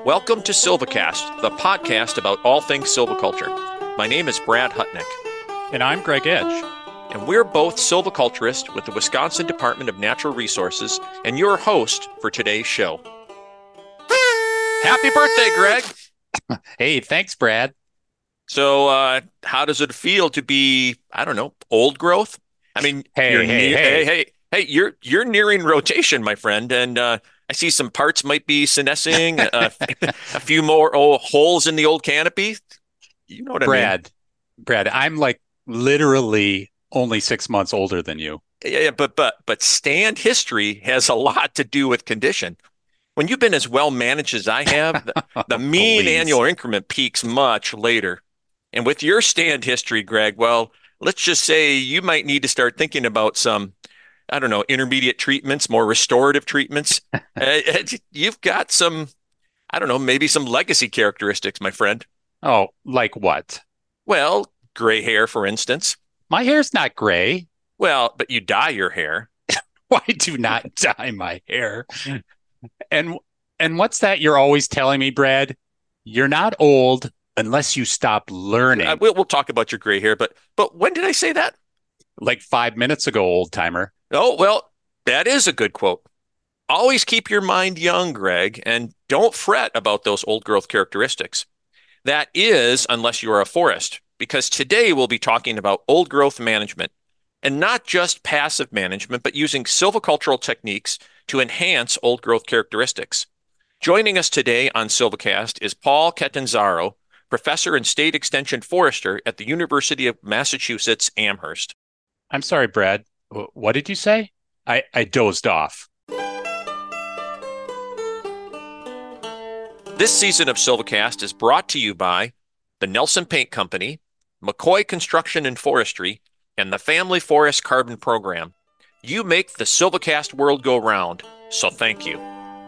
Welcome to Silvacast, the podcast about all things silviculture. My name is Brad Hutnick. And I'm Greg Edge. And we're both silviculturists with the Wisconsin Department of Natural Resources and your host for today's show. Happy birthday, Greg! Hey, thanks, Brad. So, how does it feel to be, old growth? I mean, hey, you're nearing rotation, my friend, and I see some parts might be senescing, a few more holes in the old canopy. You know what I mean? Brad, I'm like literally only 6 months older than you. Yeah, but stand history has a lot to do with condition. When you've been as well managed as I have, the mean annual increment peaks much later. And with your stand history, Greg, well, let's just say you might need to start thinking about some, intermediate treatments, more restorative treatments. You've got some, maybe some legacy characteristics, my friend. Oh, like what? Well, gray hair, for instance. My hair's not gray. Well, but you dye your hair. Why do not dye my hair? And what's that you're always telling me, Brad? You're not old unless you stop learning. We'll talk about your gray hair, but when did I say that? Like 5 minutes ago, old timer. Oh, well, that is a good quote. Always keep your mind young, Greg, and don't fret about those old growth characteristics. That is, unless you are a forest, because today we'll be talking about old growth management, and not just passive management, but using silvicultural techniques to enhance old growth characteristics. Joining us today on Silvacast is Paul Catanzaro, professor and state extension forester at the University of Massachusetts Amherst. I'm sorry, Brad. What did you say? I dozed off. This season of Silvacast is brought to you by the Nelson Paint Company, McCoy Construction and Forestry, and the Family Forest Carbon Program. You make the Silvacast world go round, so thank you.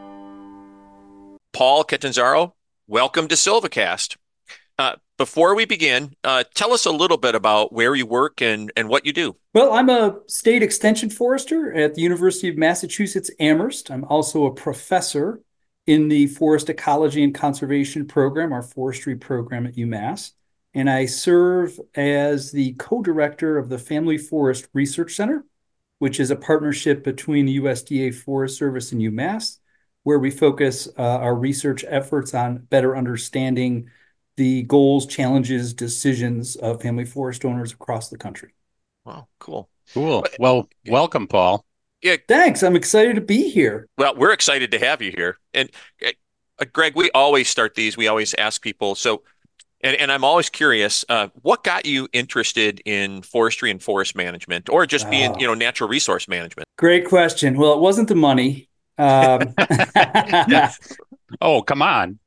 Paul Catanzaro, welcome to Silvacast. Before we begin, tell us a little bit about where you work and what you do. Well, I'm a state extension forester at the University of Massachusetts Amherst. I'm also a professor in the Forest Ecology and Conservation Program, our forestry program at UMass. And I serve as the co-director of the Family Forest Research Center, which is a partnership between the USDA Forest Service and UMass, where we focus our research efforts on better understanding the goals, challenges, decisions of family forest owners across the country. Wow, cool. Well, welcome, Paul. Yeah, thanks. I'm excited to be here. Well, we're excited to have you here. And Greg, we always start these. We always ask people. So, and I'm always curious, what got you interested in forestry and forest management, or just being, natural resource management? Great question. Well, it wasn't the money. Oh, come on.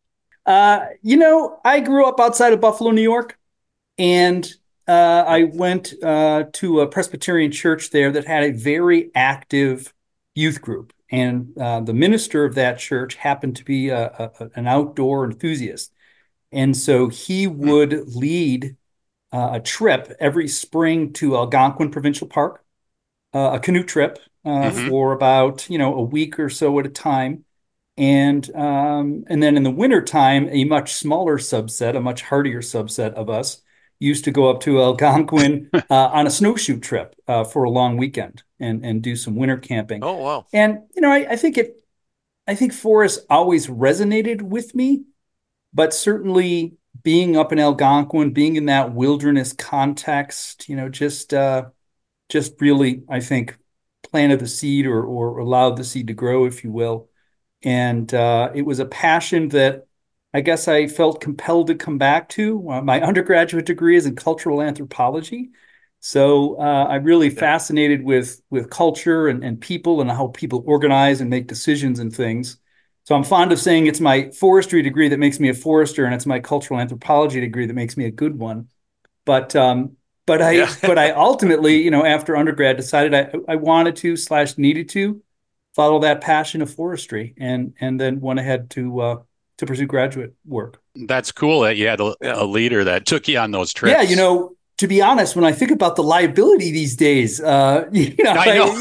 I grew up outside of Buffalo, New York, and I went to a Presbyterian church there that had a very active youth group. And the minister of that church happened to be an outdoor enthusiast. And so he would lead a trip every spring to Algonquin Provincial Park, a canoe trip for about, a week or so at a time. And then in the wintertime, a much smaller subset, a much hardier subset of us used to go up to Algonquin on a snowshoe trip for a long weekend and do some winter camping. Oh, wow. And, I think forests always resonated with me, but certainly being up in Algonquin, being in that wilderness context, just really, I think, planted the seed or allowed the seed to grow, if you will. And it was a passion that I guess I felt compelled to come back to. My undergraduate degree is in cultural anthropology. So I'm really fascinated with culture and people and how people organize and make decisions and things. So I'm fond of saying it's my forestry degree that makes me a forester, and it's my cultural anthropology degree that makes me a good one. But I ultimately, after undergrad, decided I wanted to / needed to follow that passion of forestry, and then went ahead to pursue graduate work. That's cool that you had a leader that took you on those trips. Yeah, to be honest, when I think about the liability these days, right.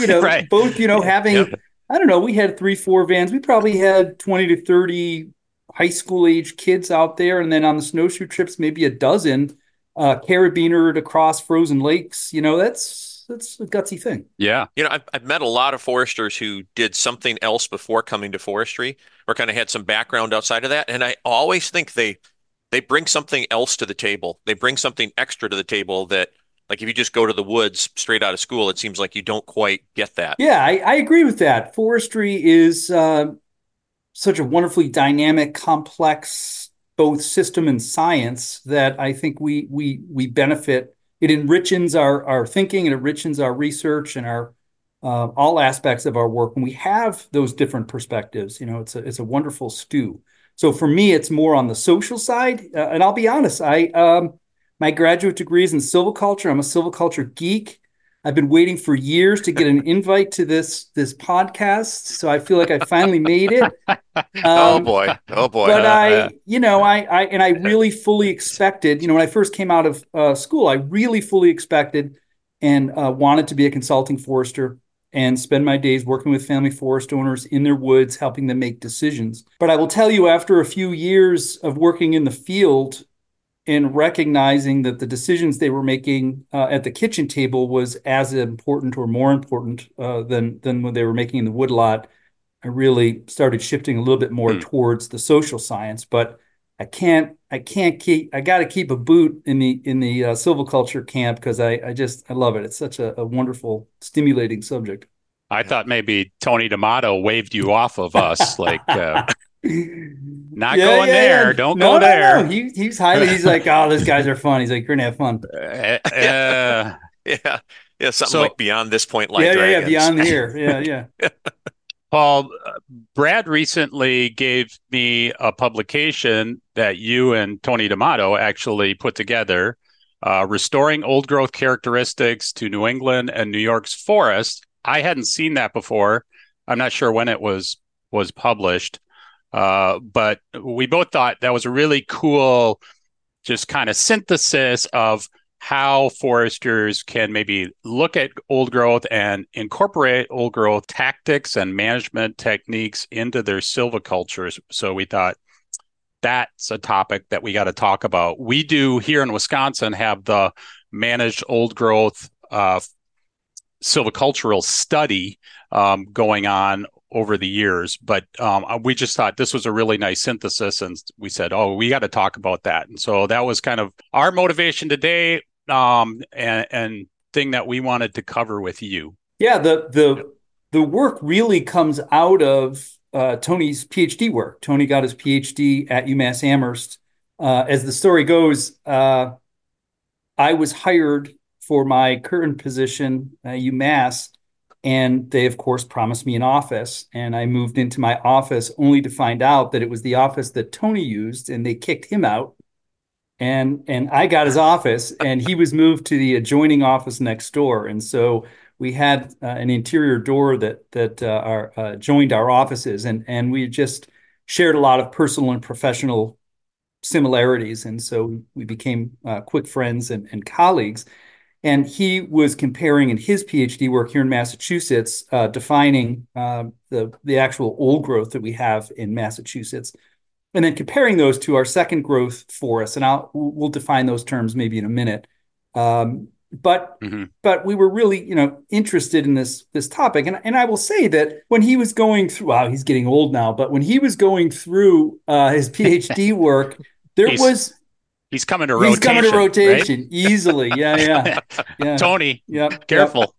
both, having, I don't know, we had 3-4 vans. We probably had 20 to 30 high school age kids out there, and then on the snowshoe trips, maybe a dozen carabinered across frozen lakes. That's a gutsy thing. Yeah. I've met a lot of foresters who did something else before coming to forestry or kind of had some background outside of that. And I always think they bring something else to the table. They bring something extra to the table that, like, if you just go to the woods straight out of school, it seems like you don't quite get that. Yeah, I agree with that. Forestry is such a wonderfully dynamic, complex, both system and science that I think we benefit. It enriches our thinking, it enriches our research and our all aspects of our work. When we have those different perspectives, it's a wonderful stew. So for me, it's more on the social side, and I'll be honest, I my graduate degree is in silviculture. I'm a silviculture geek. I've been waiting for years to get an invite to this podcast, so I feel like I finally made it. Oh boy. Oh boy. But I really fully expected, when I first came out of school, I really fully expected and wanted to be a consulting forester and spend my days working with family forest owners in their woods, helping them make decisions. But I will tell you, after a few years of working in the field and recognizing that the decisions they were making at the kitchen table was as important or more important than when they were making in the woodlot, I really started shifting a little bit more towards the social science. But I got to keep a boot in the silviculture camp because I love it. It's such a wonderful, stimulating subject. I thought maybe Tony D'Amato waved you off of us, like not going there. Yeah. Don't go there. No. He's like, oh, those guys are fun. He's like, you're gonna have fun. Yeah, something like Beyond This Point, like Dragons. Beyond here. Yeah. Paul, Brad recently gave me a publication that you and Tony D'Amato actually put together, Restoring Old Growth Characteristics to New England and New York's Forest. I hadn't seen that before. I'm not sure when it was published, but we both thought that was a really cool, just kind of synthesis of how foresters can maybe look at old growth and incorporate old growth tactics and management techniques into their silvicultures. So we thought that's a topic that we got to talk about. We do here in Wisconsin have the managed old growth silvicultural study going on over the years, but we just thought this was a really nice synthesis, and we said, oh, we got to talk about that. And so that was kind of our motivation today, and thing that we wanted to cover with you. Yeah, the work really comes out of Tony's PhD work. Tony got his PhD at UMass Amherst. As the story goes, I was hired for my current position at UMass, and they, of course, promised me an office. And I moved into my office only to find out that it was the office that Tony used, and they kicked him out. And I got his office, and he was moved to the adjoining office next door. And so we had an interior door that joined our offices, and we just shared a lot of personal and professional similarities. And so we became quick friends and colleagues. And he was comparing in his PhD work here in Massachusetts, defining the actual old growth that we have in Massachusetts, and then comparing those to our second growth forests. And we'll define those terms maybe in a minute. But we were really, interested in this topic. And I will say that when he was going through, wow, he's getting old now, but when he was going through his PhD work, he's coming to rotation. He's coming to rotation, right? Easily. Yeah. Tony, careful.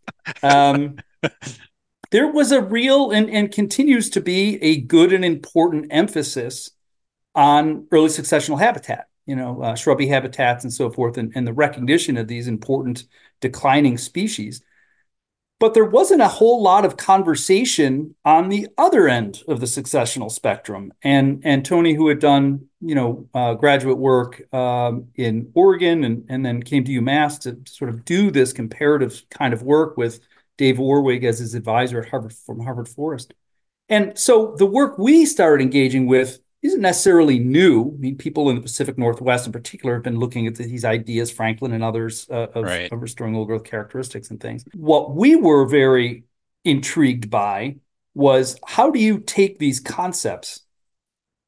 There was a real and continues to be a good and important emphasis on early successional habitat, shrubby habitats and so forth, and the recognition of these important declining species. But there wasn't a whole lot of conversation on the other end of the successional spectrum. And Tony, who had done, graduate work in Oregon and then came to UMass to sort of do this comparative kind of work with Dave Orwig as his advisor at Harvard Forest. And so the work we started engaging with isn't necessarily new. I mean, people in the Pacific Northwest in particular have been looking at these ideas, Franklin and others, of restoring old growth characteristics and things. What we were very intrigued by was, how do you take these concepts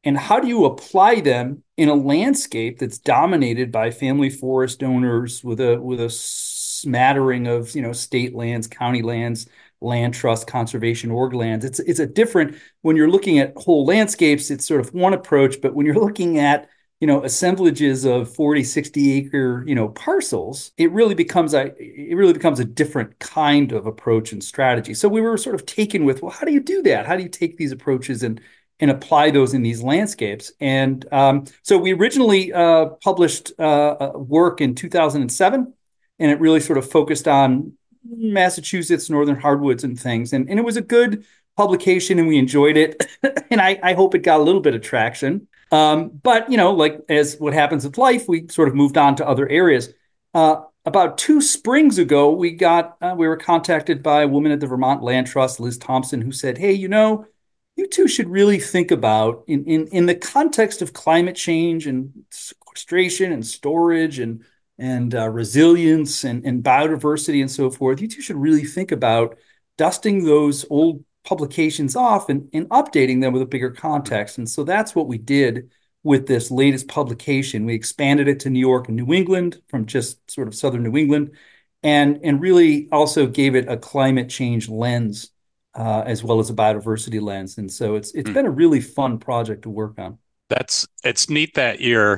and how do you apply them in a landscape that's dominated by family forest owners with a smattering of, state lands, county lands, land trust, conservation org lands. It's a different, when you're looking at whole landscapes, it's sort of one approach, but when you're looking at assemblages of 40, 60 acre, parcels, it really becomes a different kind of approach and strategy. So we were sort of taken with, well, how do you do that? How do you take these approaches and apply those in these landscapes? And so we originally published work in 2007, and it really sort of focused on Massachusetts, northern hardwoods and things. And it was a good publication, and we enjoyed it. And I hope it got a little bit of traction. But, like as what happens with life, we sort of moved on to other areas. About 2 springs ago, we were contacted by a woman at the Vermont Land Trust, Liz Thompson, who said, hey, you two should really think about in the context of climate change and sequestration and storage and resilience and biodiversity and so forth. You two should really think about dusting those old publications off and updating them with a bigger context. And so that's what we did with this latest publication. We expanded it to New York and New England from just sort of southern New England, and really also gave it a climate change lens as well as a biodiversity lens. And so it's been a really fun project to work on. It's neat that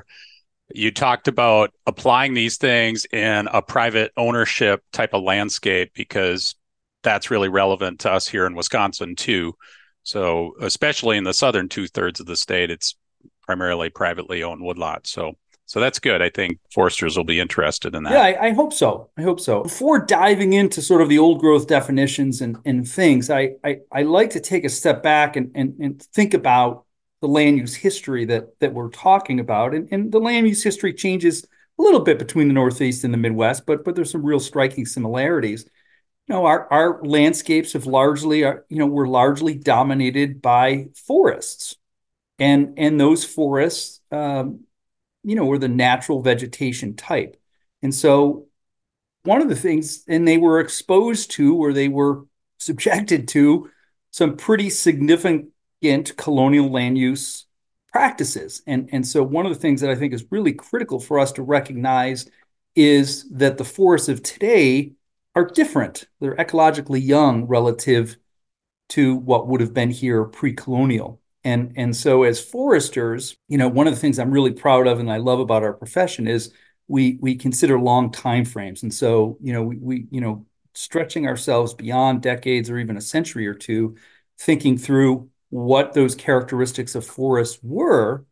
you talked about applying these things in a private ownership type of landscape, because that's really relevant to us here in Wisconsin too. So especially in the southern 2/3 of the state, it's primarily privately owned woodlots. So that's good. I think foresters will be interested in that. Yeah, I hope so. Before diving into sort of the old growth definitions and things, I like to take a step back and think about the land use history that we're talking about. And the land use history changes a little bit between the Northeast and the Midwest, but there's some real striking similarities. Our landscapes have were largely dominated by forests, and those forests, were the natural vegetation type. And so one of the things, and they were exposed to, or they were subjected to, some pretty significant colonial land use practices. And so one of the things that I think is really critical for us to recognize is that the forests of today are different. They're ecologically young relative to what would have been here pre-colonial. And so as foresters, one of the things I'm really proud of and I love about our profession is we consider long time frames. And so, we stretching ourselves beyond decades or even a century or two, thinking through what those characteristics of forests were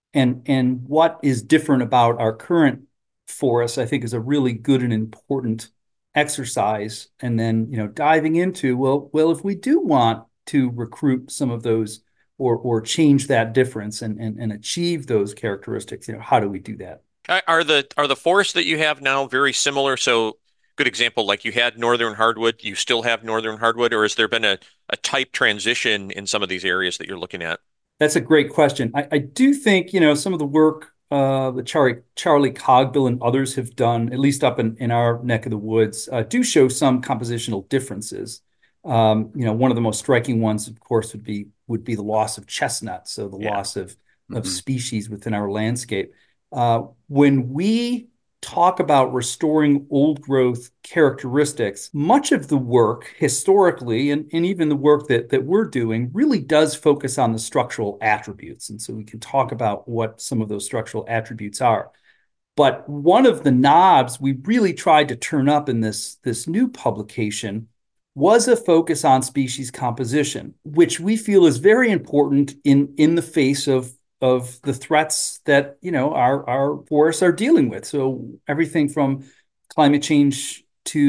and what is different about our current forests, I think is a really good and important exercise. And then, diving into, well, if we do want to recruit some of those or change that difference and achieve those characteristics, how do we do that? Are the forests that you have now very similar? So, good example, like you had northern hardwood, you still have northern hardwood, or has there been a type transition in some of these areas that you're looking at? That's a great question. I do think, some of the work that Charlie Cogbill and others have done, at least up in our neck of the woods, do show some compositional differences. One of the most striking ones, of course, would be the loss of chestnut, so the loss of species within our landscape. When we talk about restoring old growth characteristics, much of the work historically, and even the work that we're doing, really does focus on the structural attributes. And so we can talk about what some of those structural attributes are. But one of the knobs we really tried to turn up in this new publication was a focus on species composition, which we feel is very important in the face of the threats that our forests are dealing with. So everything from climate change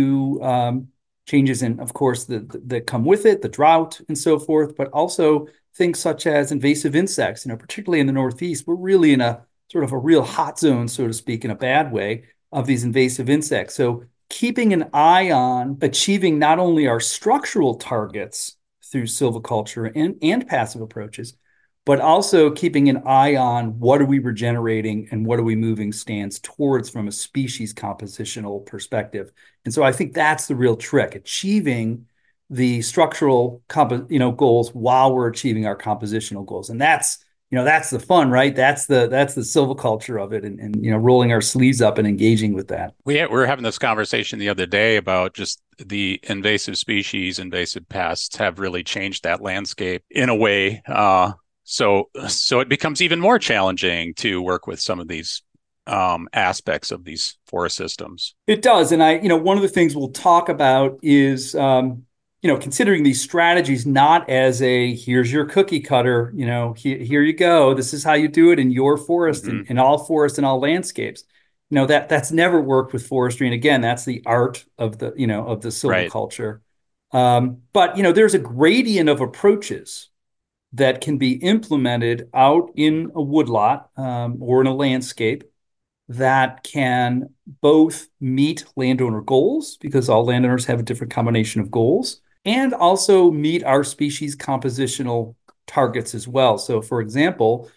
to changes in, of course, that come with it, the drought and so forth, but also things such as invasive insects. Particularly in the Northeast, we're really in a sort of a real hot zone, so to speak, in a bad way, of these invasive insects. So keeping an eye on achieving not only our structural targets through silviculture and passive approaches, but also keeping an eye on what are we regenerating and what are we moving stands towards from a species compositional perspective. And so I think that's the real trick, achieving the structural goals while we're achieving our compositional goals. And that's that's the fun, right? That's the silviculture of it, and rolling our sleeves up and engaging with that. We were having this conversation the other day about just the invasive species, invasive pests have really changed that landscape in a way. So it becomes even more challenging to work with some of these aspects of these forest systems. It does, and one of the things we'll talk about is considering these strategies not as a here's your cookie cutter, here you go, this is how you do it in your forest and in all forests and all landscapes. That's never worked with forestry, and again, that's the art of the silviculture. But there's a gradient of approaches that can be implemented out in a woodlot or in a landscape that can both meet landowner goals, because all landowners have a different combination of goals, and also meet our species compositional targets as well. So, for example,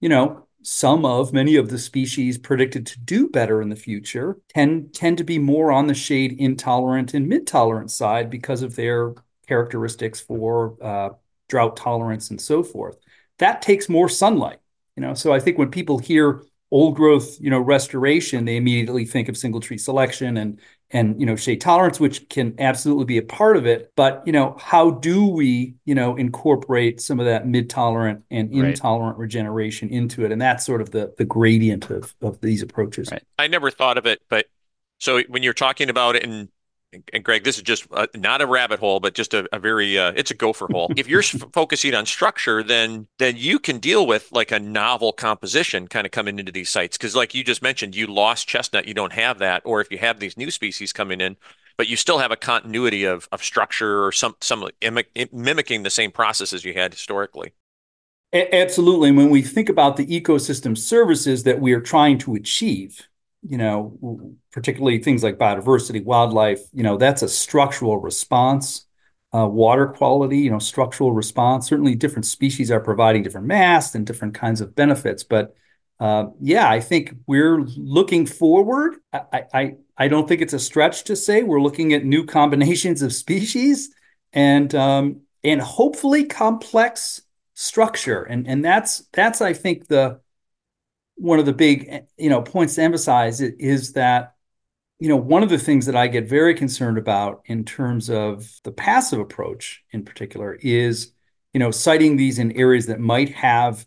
many of the species predicted to do better in the future tend to be more on the shade intolerant and mid-tolerant side because of their characteristics for drought tolerance and so forth. That takes more sunlight. So I think when people hear old growth, restoration, they immediately think of single tree selection and shade tolerance, which can absolutely be a part of it. But, how do we, incorporate some of that mid-tolerant and intolerant regeneration into it? And that's sort of the gradient of these approaches. Right. I never thought of it, but so when you're talking about it, and Greg, this is just not a rabbit hole, but just a very, it's a gopher hole. If you're focusing on structure, then you can deal with like a novel composition kind of coming into these sites. Because like you just mentioned, you lost chestnut, you don't have that. Or if you have these new species coming in, but you still have a continuity of structure or some mimicking the same processes you had historically. Absolutely. And when we think about the ecosystem services that we are trying to achieve, particularly things like biodiversity, wildlife, that's a structural response, water quality, structural response. Certainly different species are providing different mass and different kinds of benefits. But I think we're looking forward. I don't think it's a stretch to say we're looking at new combinations of species and hopefully complex structure. And that's I think one of the big points to emphasize is that one of the things that I get very concerned about in terms of the passive approach in particular is citing these in areas that might have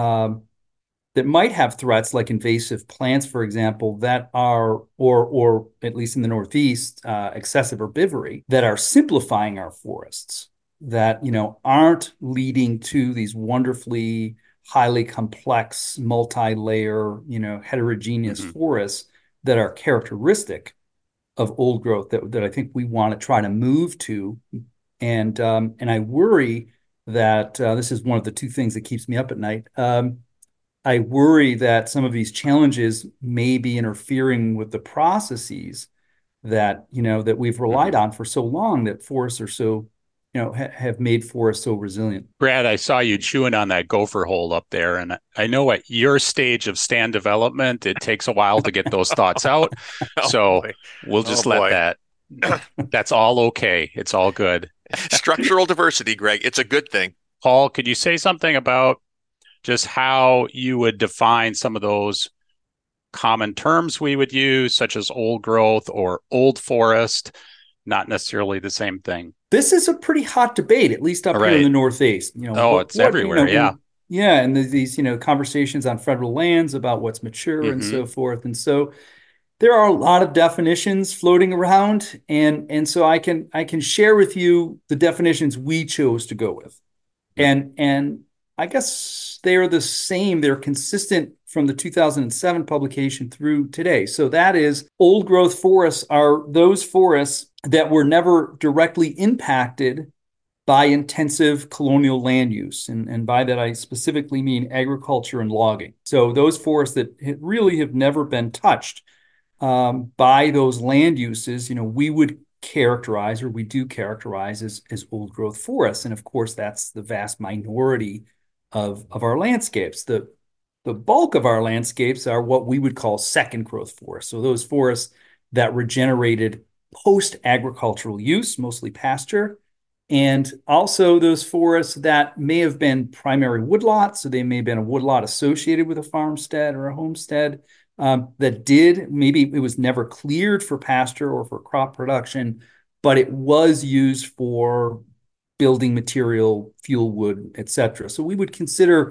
threats like invasive plants, for example, that are or at least in the Northeast, excessive herbivory that are simplifying our forests, that aren't leading to these wonderfully highly complex, multi-layer, heterogeneous forests that are characteristic of old growth that I think we want to try to move to. And I worry that this is one of the two things that keeps me up at night. I worry that some of these challenges may be interfering with the processes that we've relied on for so long, that forests are so have made forests so resilient. Brad, I saw you chewing on that gopher hole up there, and I know at your stage of stand development, it takes a while to get those thoughts out. So we'll just let that. That's all okay. It's all good. Structural diversity, Greg. It's a good thing. Paul, could you say something about just how you would define some of those common terms we would use, such as old growth or old forest? Not necessarily the same thing. This is a pretty hot debate, at least up here in the Northeast. It's everywhere. And these conversations on federal lands about what's mature and so forth. And so there are a lot of definitions floating around, and so I can share with you the definitions we chose to go with, and I guess they are the same. They're consistent from the 2007 publication through today. So that is, old growth forests are those forests that were never directly impacted by intensive colonial land use. And by that, I specifically mean agriculture and logging. So those forests that really have never been touched by those land uses, we would characterize, or we do characterize, as old growth forests. And of course, that's the vast minority of our landscapes. The bulk of our landscapes are what we would call second growth forests. So those forests that regenerated post-agricultural use, mostly pasture, And also those forests that may have been primary woodlots, so they may have been a woodlot associated with a farmstead or a homestead, that did, maybe it was never cleared for pasture or for crop production, but it was used for building material, fuel wood, etc. So we would consider,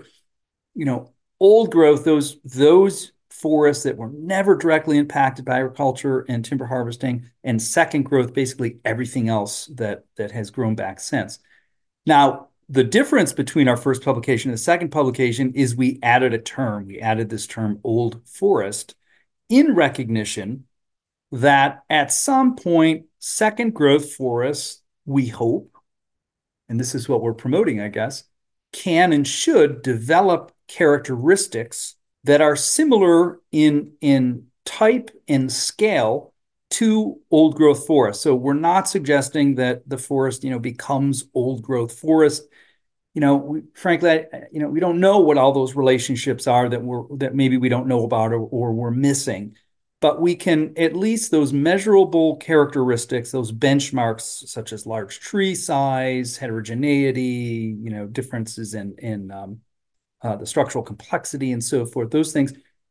old growth, those forests that were never directly impacted by agriculture and timber harvesting, and second growth, basically everything else that has grown back since. Now, the difference between our first publication and the second publication is we added a term. We added this term old forest in recognition that at some point, second growth forests, we hope, and this is what we're promoting, I guess, can and should develop characteristics that are similar in type and scale to old growth forest. So we're not suggesting that the forest, becomes old growth forest. Frankly, we don't know what all those relationships are that maybe we don't know about or we're missing. But we can, at least those measurable characteristics, those benchmarks such as large tree size, heterogeneity, differences in the structural complexity and so forth, those things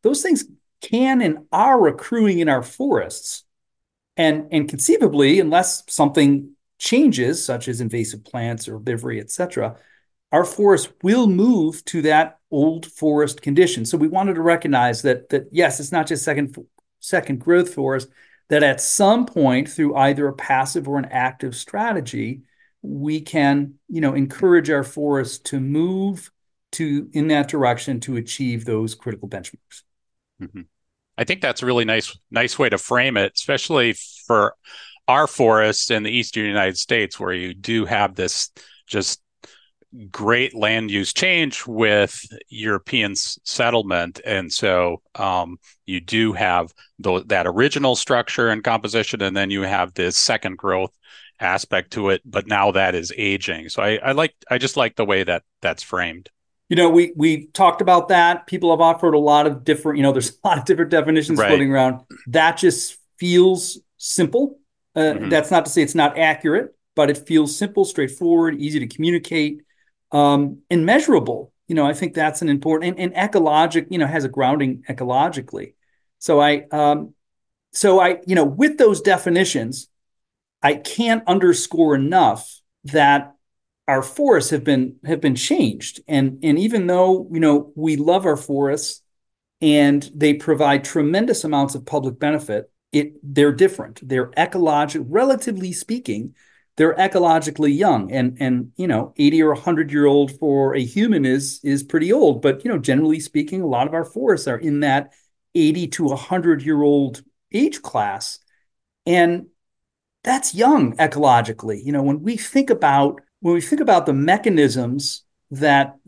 can and are accruing in our forests. And conceivably, unless something changes, such as invasive plants or herbivory, et cetera, our forests will move to that old forest condition. So we wanted to recognize that yes, it's not just second growth forest, that at some point through either a passive or an active strategy, we can, encourage our forests to move in that direction to achieve those critical benchmarks. Mm-hmm. I think that's a really nice way to frame it, especially for our forests in the eastern United States, where you do have this just great land use change with European settlement. And so you do have that original structure and composition, and then you have this second growth aspect to it, but now that is aging. So I just like the way that's framed. We talked about that. People have offered a lot of different, there's a lot of different definitions floating around. That just feels simple. That's not to say it's not accurate, but it feels simple, straightforward, easy to communicate, and measurable. I think that's an important and ecologic, has a grounding ecologically. So with those definitions, I can't underscore enough that our forests have been changed. And even though, we love our forests and they provide tremendous amounts of public benefit, they're different. They're relatively speaking, they're ecologically young. And 80 or 100-year-old for a human is pretty old. But, generally speaking, a lot of our forests are in that 80 to 100-year-old age class. And that's young ecologically. When we think about the mechanisms that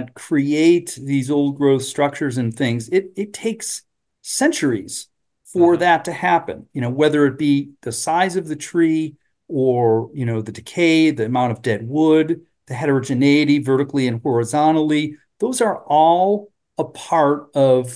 create these old growth structures and things, it takes centuries for that to happen. Whether it be the size of the tree or the decay, the amount of dead wood, the heterogeneity vertically and horizontally, those are all a part of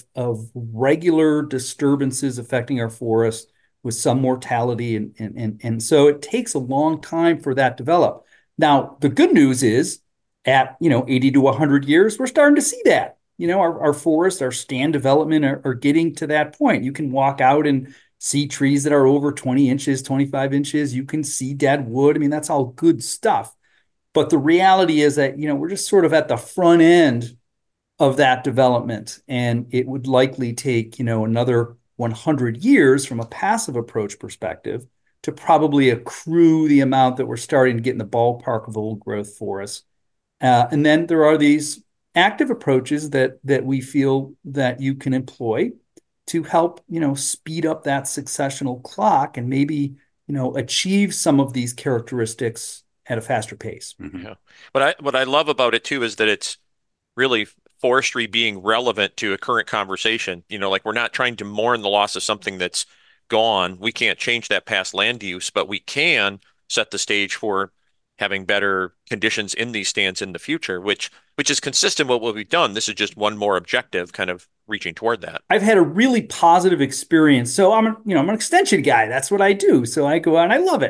regular disturbances affecting our forests with some mortality, and so it takes a long time for that to develop. Now, the good news is at 80 to 100 years, we're starting to see that. Our forests, our stand development are getting to that point. You can walk out and see trees that are over 20 inches, 25 inches. You can see dead wood. I mean, that's all good stuff. But the reality is that, we're just sort of at the front end of that development. And it would likely take, another 100 years from a passive approach perspective to probably accrue the amount that we're starting to get in the ballpark of old growth forests. And then there are these active approaches that we feel that you can employ to help, speed up that successional clock and maybe, achieve some of these characteristics at a faster pace. Mm-hmm. Yeah. What I love about it too is that it's really forestry being relevant to a current conversation. Like we're not trying to mourn the loss of something that's gone. We can't change that past land use, but we can set the stage for having better conditions in these stands in the future, which is consistent with what we've done. This is just one more objective, kind of reaching toward that. I've had a really positive experience. So I'm an extension guy. That's what I do. So I go out and I love it.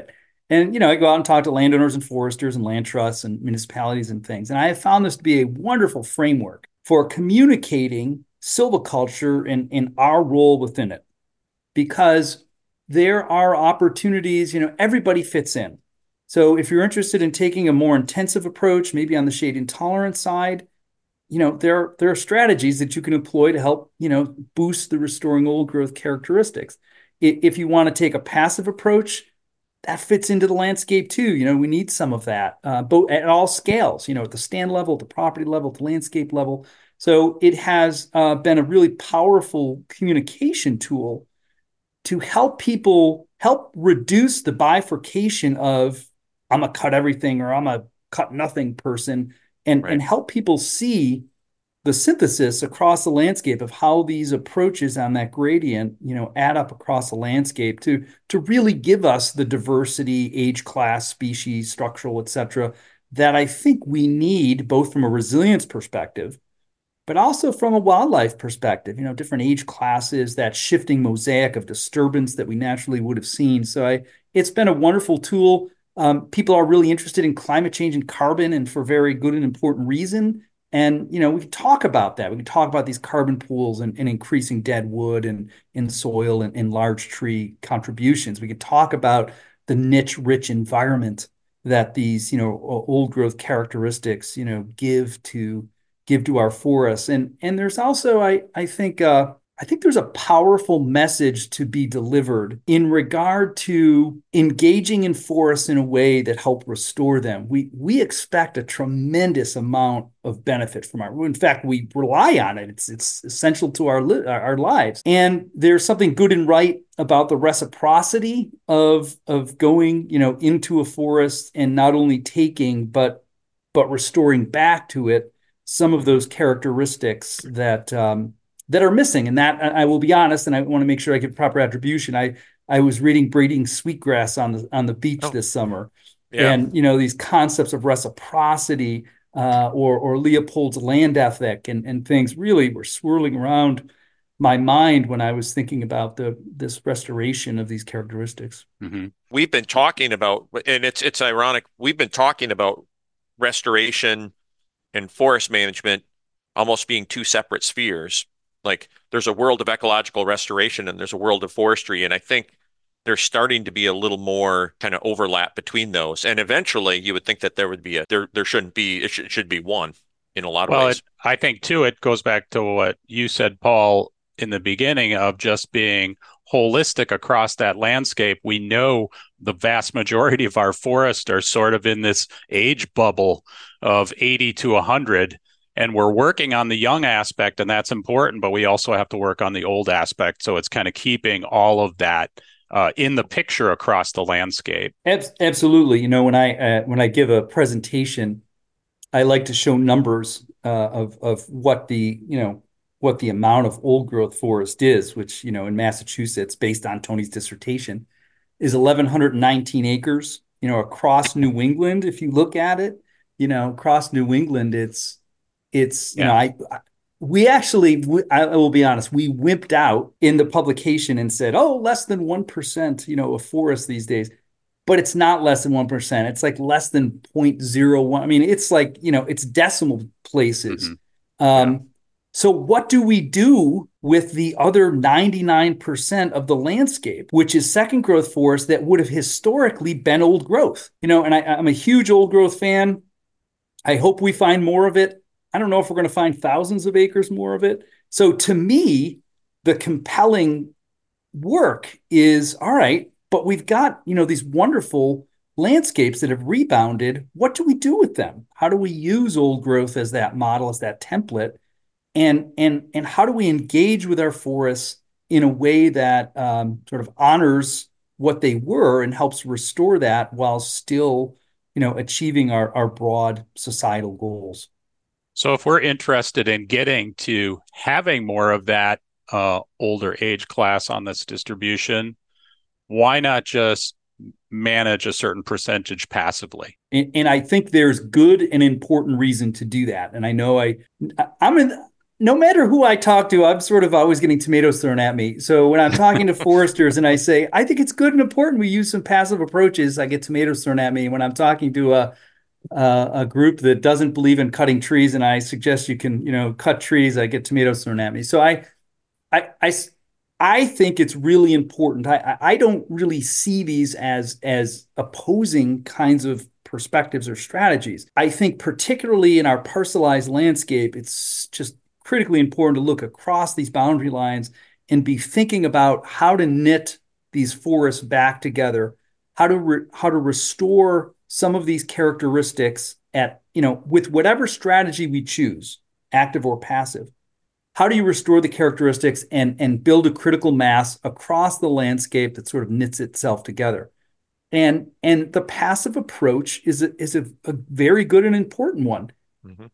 And, I go out and talk to landowners and foresters and land trusts and municipalities and things. And I have found this to be a wonderful framework for communicating silviculture and our role within it. Because there are opportunities, everybody fits in. So if you're interested in taking a more intensive approach, maybe on the shade intolerant side, there are strategies that you can employ to help, boost the restoring old growth characteristics. If you want to take a passive approach, that fits into the landscape too. We need some of that, both at all scales, at the stand level, at the property level, at the landscape level. So it has been a really powerful communication tool to help people help reduce the bifurcation of I'm a cut everything or I'm a cut nothing person, and help people see the synthesis across the landscape of how these approaches on that gradient, add up across the landscape to really give us the diversity, age class, species, structural, et cetera, that I think we need both from a resilience perspective, but also from a wildlife perspective, different age classes, that shifting mosaic of disturbance that we naturally would have seen. So it's been a wonderful tool. People are really interested in climate change and carbon, and for very good and important reason. And, we can talk about that. We can talk about these carbon pools and increasing dead wood and in soil and large tree contributions. We could talk about the niche rich environment that these, old growth characteristics, give to our forests. And there's also, I think there's a powerful message to be delivered in regard to engaging in forests in a way that help restore them. We expect a tremendous amount of benefit from in fact, we rely on it. It's essential to our lives. And there's something good and right about the reciprocity of going, into a forest and not only taking, but restoring back to it some of those characteristics that are missing. And that, I will be honest, and I want to make sure I give proper attribution. I was reading Braiding Sweetgrass on the beach this summer, and these concepts of reciprocity or Leopold's land ethic and things really were swirling around my mind when I was thinking about this restoration of these characteristics. Mm-hmm. We've been talking about, and it's ironic, we've been talking about restoration and forest management almost being two separate spheres. Like there's a world of ecological restoration and there's a world of forestry. And I think there's starting to be a little more kind of overlap between those. And eventually you would think that there would be there shouldn't be, it should be one in a lot of ways. I think too, it goes back to what you said, Paul, in the beginning of just being holistic across that landscape. We know the vast majority of our forests are sort of in this age bubble of 80 to 100. And we're working on the young aspect, and that's important, but we also have to work on the old aspect. So it's kind of keeping all of that in the picture across the landscape. Absolutely. When I give a presentation, I like to show numbers of what the amount of old growth forest is, which, in Massachusetts, based on Tony's dissertation, is 1,119 acres, across New England. If you look at it, across New England, I will be honest, we wimped out in the publication and said, less than 1%, of forest these days. But it's not less than 1%. It's like less than 0.01. I mean, it's like, it's decimal places. Mm-hmm. So what do we do with the other 99% of the landscape, which is second growth forest that would have historically been old growth? And I'm a huge old growth fan. I hope we find more of it. I don't know if we're going to find thousands of acres more of it. So to me, the compelling work is, all right, but we've got, these wonderful landscapes that have rebounded. What do we do with them? How do we use old growth as that model, as that template? And how do we engage with our forests in a way that sort of honors what they were and helps restore that while still, achieving our broad societal goals? So if we're interested in getting to having more of that older age class on this distribution, why not just manage a certain percentage passively? And I think there's good and important reason to do that. And I know no matter who I talk to, I'm sort of always getting tomatoes thrown at me. So when I'm talking to foresters and I say, I think it's good and important we use some passive approaches, I get tomatoes thrown at me. When I'm talking to a group that doesn't believe in cutting trees and I suggest you can, cut trees, I get tomatoes thrown at me. So I, I, I think it's really important. I don't really see these as opposing kinds of perspectives or strategies. I think particularly in our parcelized landscape, it's just critically important to look across these boundary lines and be thinking about how to knit these forests back together, how to restore some of these characteristics at, with whatever strategy we choose, active or passive. How do you restore the characteristics and build a critical mass across the landscape that sort of knits itself together? And the passive approach is a very good and important one. Mm-hmm.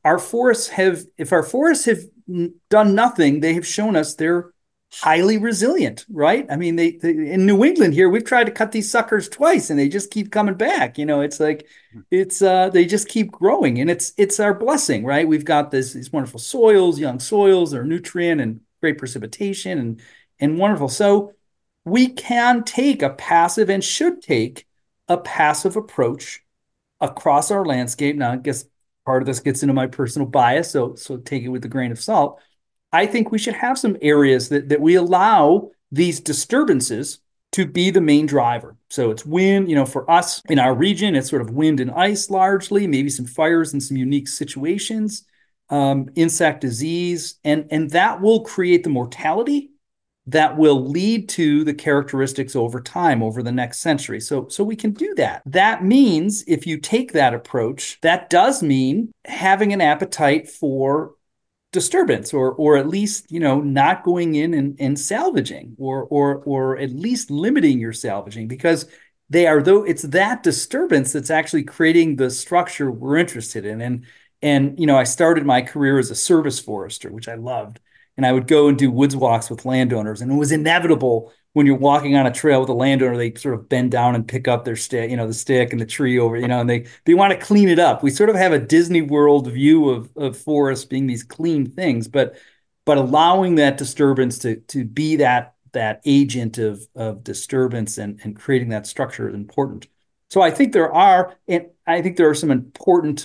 If our forests have done nothing, they have shown us they're highly resilient, right? I mean, they in New England here, we've tried to cut these suckers twice and they just keep coming back. It's like they just keep growing, and it's our blessing, right? We've got these wonderful soils, young soils, or nutrient and great precipitation and wonderful. So we can take a passive and should take a passive approach across our landscape. Now, I guess part of this gets into my personal bias, so take it with a grain of salt. I think we should have some areas that we allow these disturbances to be the main driver. So it's wind, for us in our region, it's sort of wind and ice largely, maybe some fires in some unique situations, insect disease, and that will create the mortality that will lead to the characteristics over time, over the next century. So we can do that. That means if you take that approach, that does mean having an appetite for disturbance, or at least not going in and salvaging, or at least limiting your salvaging, because it's that disturbance that's actually creating the structure we're interested in. And I started my career as a service forester, which I loved, and I would go and do woods walks with landowners, and it was inevitable when you're walking on a trail with a landowner, they sort of bend down and pick up their stick, the stick and the tree over, and they want to clean it up. We sort of have a Disney World view of forests being these clean things, but allowing that disturbance to be that agent of disturbance and creating that structure is important. So I think there are some important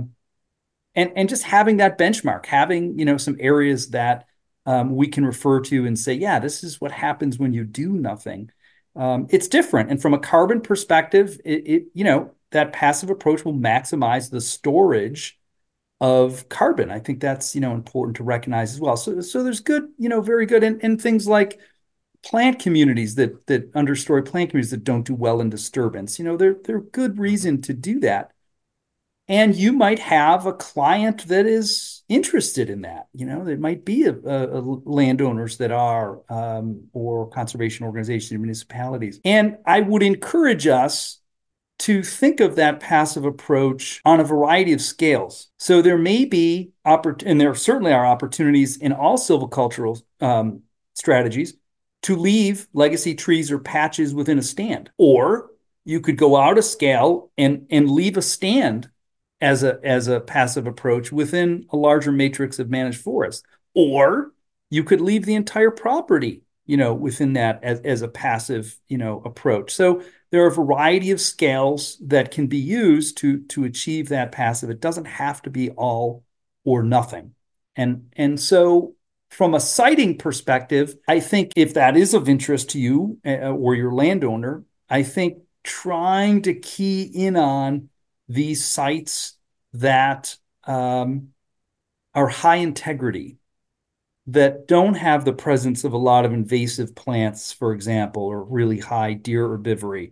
and just having that benchmark, having some areas that we can refer to and say, yeah, this is what happens when you do nothing. It's different. And from a carbon perspective, that passive approach will maximize the storage of carbon. I think that's, important to recognize as well. So there's good, very good. And things like plant communities that understory plant communities that don't do well in disturbance, they're good reason to do that. And you might have a client that is interested in that. There might be a landowners that are, or conservation organizations, municipalities. And I would encourage us to think of that passive approach on a variety of scales. So there may be, and there certainly are opportunities in all silvicultural strategies to leave legacy trees or patches within a stand. Or you could go out a scale and leave a stand as a passive approach within a larger matrix of managed forest. Or you could leave the entire property, within that as a passive, approach. So there are a variety of scales that can be used to achieve that passive. It doesn't have to be all or nothing. And so from a siting perspective, I think if that is of interest to you or your landowner, I think trying to key in on these sites that are high integrity, that don't have the presence of a lot of invasive plants, for example, or really high deer herbivory.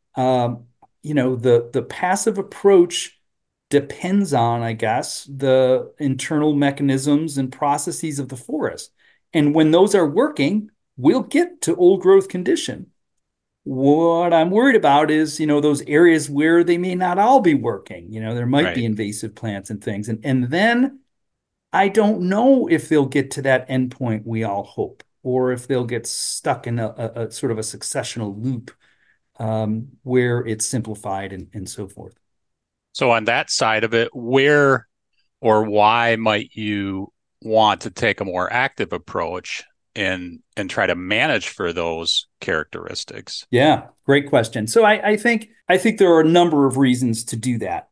The passive approach depends on, I guess, the internal mechanisms and processes of the forest. And when those are working, we'll get to old growth condition. What I'm worried about is, those areas where they may not all be working. There might be invasive plants and things. And then I don't know if they'll get to that endpoint we all hope, or if they'll get stuck in a sort of a successional loop where it's simplified and so forth. So on that side of it, where or why might you want to take a more active approach and try to manage for those characteristics? Yeah, great question. So I think there are a number of reasons to do that.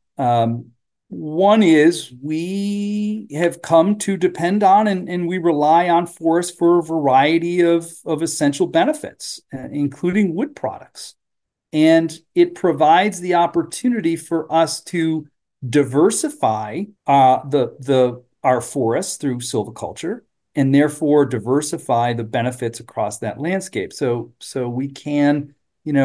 One is we have come to depend on and we rely on forests for a variety of essential benefits, including wood products. And it provides the opportunity for us to diversify our forests through silviculture and therefore diversify the benefits across that landscape. So we can,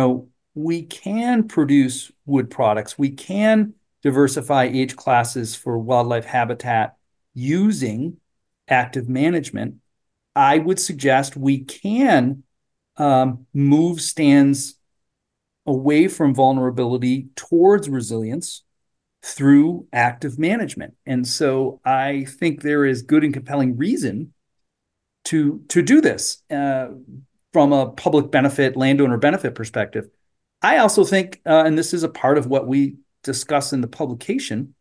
we can produce wood products. We can diversify age classes for wildlife habitat using active management. I would suggest we can move stands away from vulnerability towards resilience through active management. And so I think there is good and compelling reason to do this from a public benefit, landowner benefit perspective. I also think, and this is a part of what we discuss in the publication,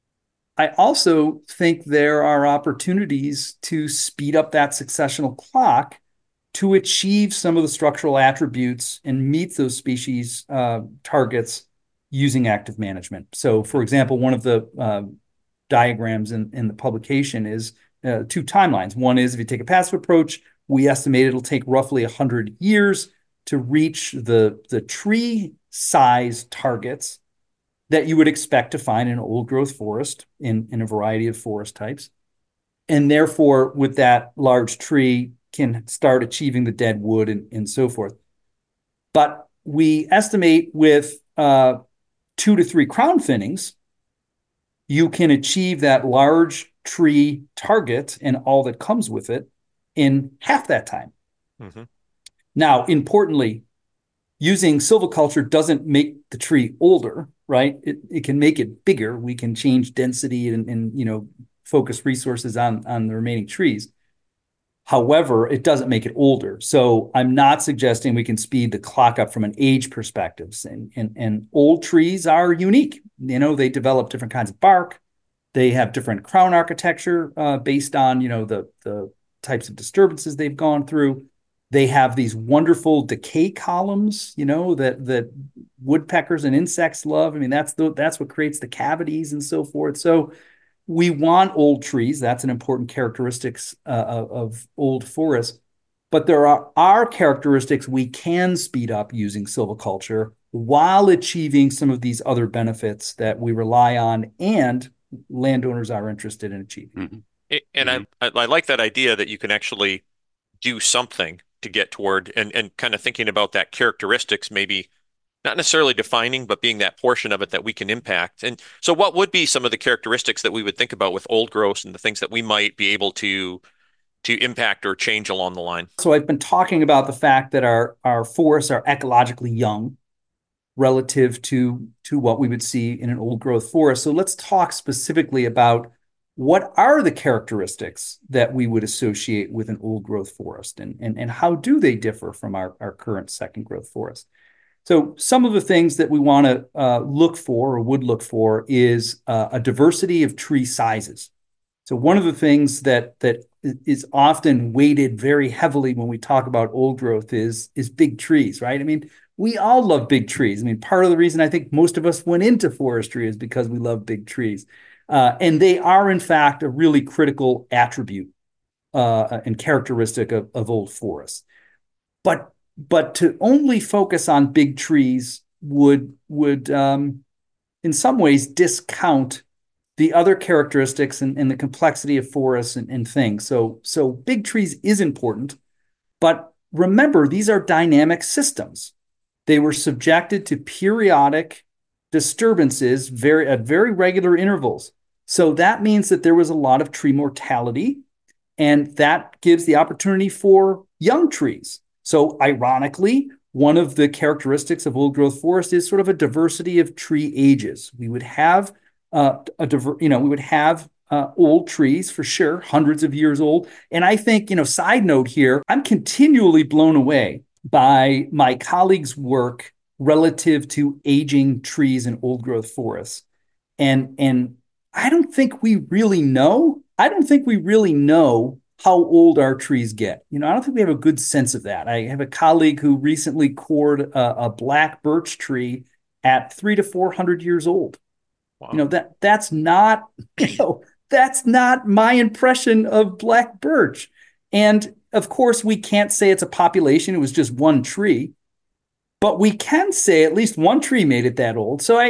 I also think there are opportunities to speed up that successional clock to achieve some of the structural attributes and meet those species targets using active management. So, for example, one of the diagrams in the publication is two timelines. One is if you take a passive approach, we estimate it'll take roughly 100 years to reach the tree size targets that you would expect to find in an old growth forest in a variety of forest types. And therefore, with that large tree, can start achieving the dead wood and so forth. But we estimate with 2 to 3 crown thinnings, you can achieve that large tree target and all that comes with it in half that time. Mm-hmm. Now, importantly, using silviculture doesn't make the tree older, right? It can make it bigger. We can change density and focus resources on the remaining trees. However, it doesn't make it older. So I'm not suggesting we can speed the clock up from an age perspective. And old trees are unique. They develop different kinds of bark. They have different crown architecture based on, the types of disturbances they've gone through. They have these wonderful decay columns, that woodpeckers and insects love. I mean, that's what creates the cavities and so forth. So we want old trees. That's an important characteristics of old forests. But there are characteristics we can speed up using silviculture while achieving some of these other benefits that we rely on and landowners are interested in achieving. Mm-hmm. And I like that idea that you can actually do something to get toward and kind of thinking about that characteristics, maybe not necessarily defining, but being that portion of it that we can impact. And so what would be some of the characteristics that we would think about with old growth and the things that we might be able to impact or change along the line? So I've been talking about the fact that our forests are ecologically young relative to what we would see in an old growth forest. So let's talk specifically about what are the characteristics that we would associate with an old growth forest and how do they differ from our current second growth forest? So some of the things that we want to look for or would look for is a diversity of tree sizes. So one of the things that is often weighted very heavily when we talk about old growth is big trees, right? I mean, we all love big trees. I mean, part of the reason I think most of us went into forestry is because we love big trees. And they are, in fact, a really critical attribute and characteristic of old forests. But to only focus on big trees would in some ways discount the other characteristics and the complexity of forests and things. So big trees is important, but remember, these are dynamic systems. They were subjected to periodic disturbances at very regular intervals. So that means that there was a lot of tree mortality, and that gives the opportunity for young trees. So ironically, one of the characteristics of old growth forest is sort of a diversity of tree ages. We would have old trees for sure, hundreds of years old. And I think, side note here, I'm continually blown away by my colleagues' work relative to aging trees in old growth forests. And I don't think we really know I don't think we really know how old our trees get. I don't think we have a good sense of that. I have a colleague who recently cored a black birch tree at 300 to 400 years old. Wow. That's not, that's not my impression of black birch. And of course, we can't say it's a population. It was just one tree, but we can say at least one tree made it that old. So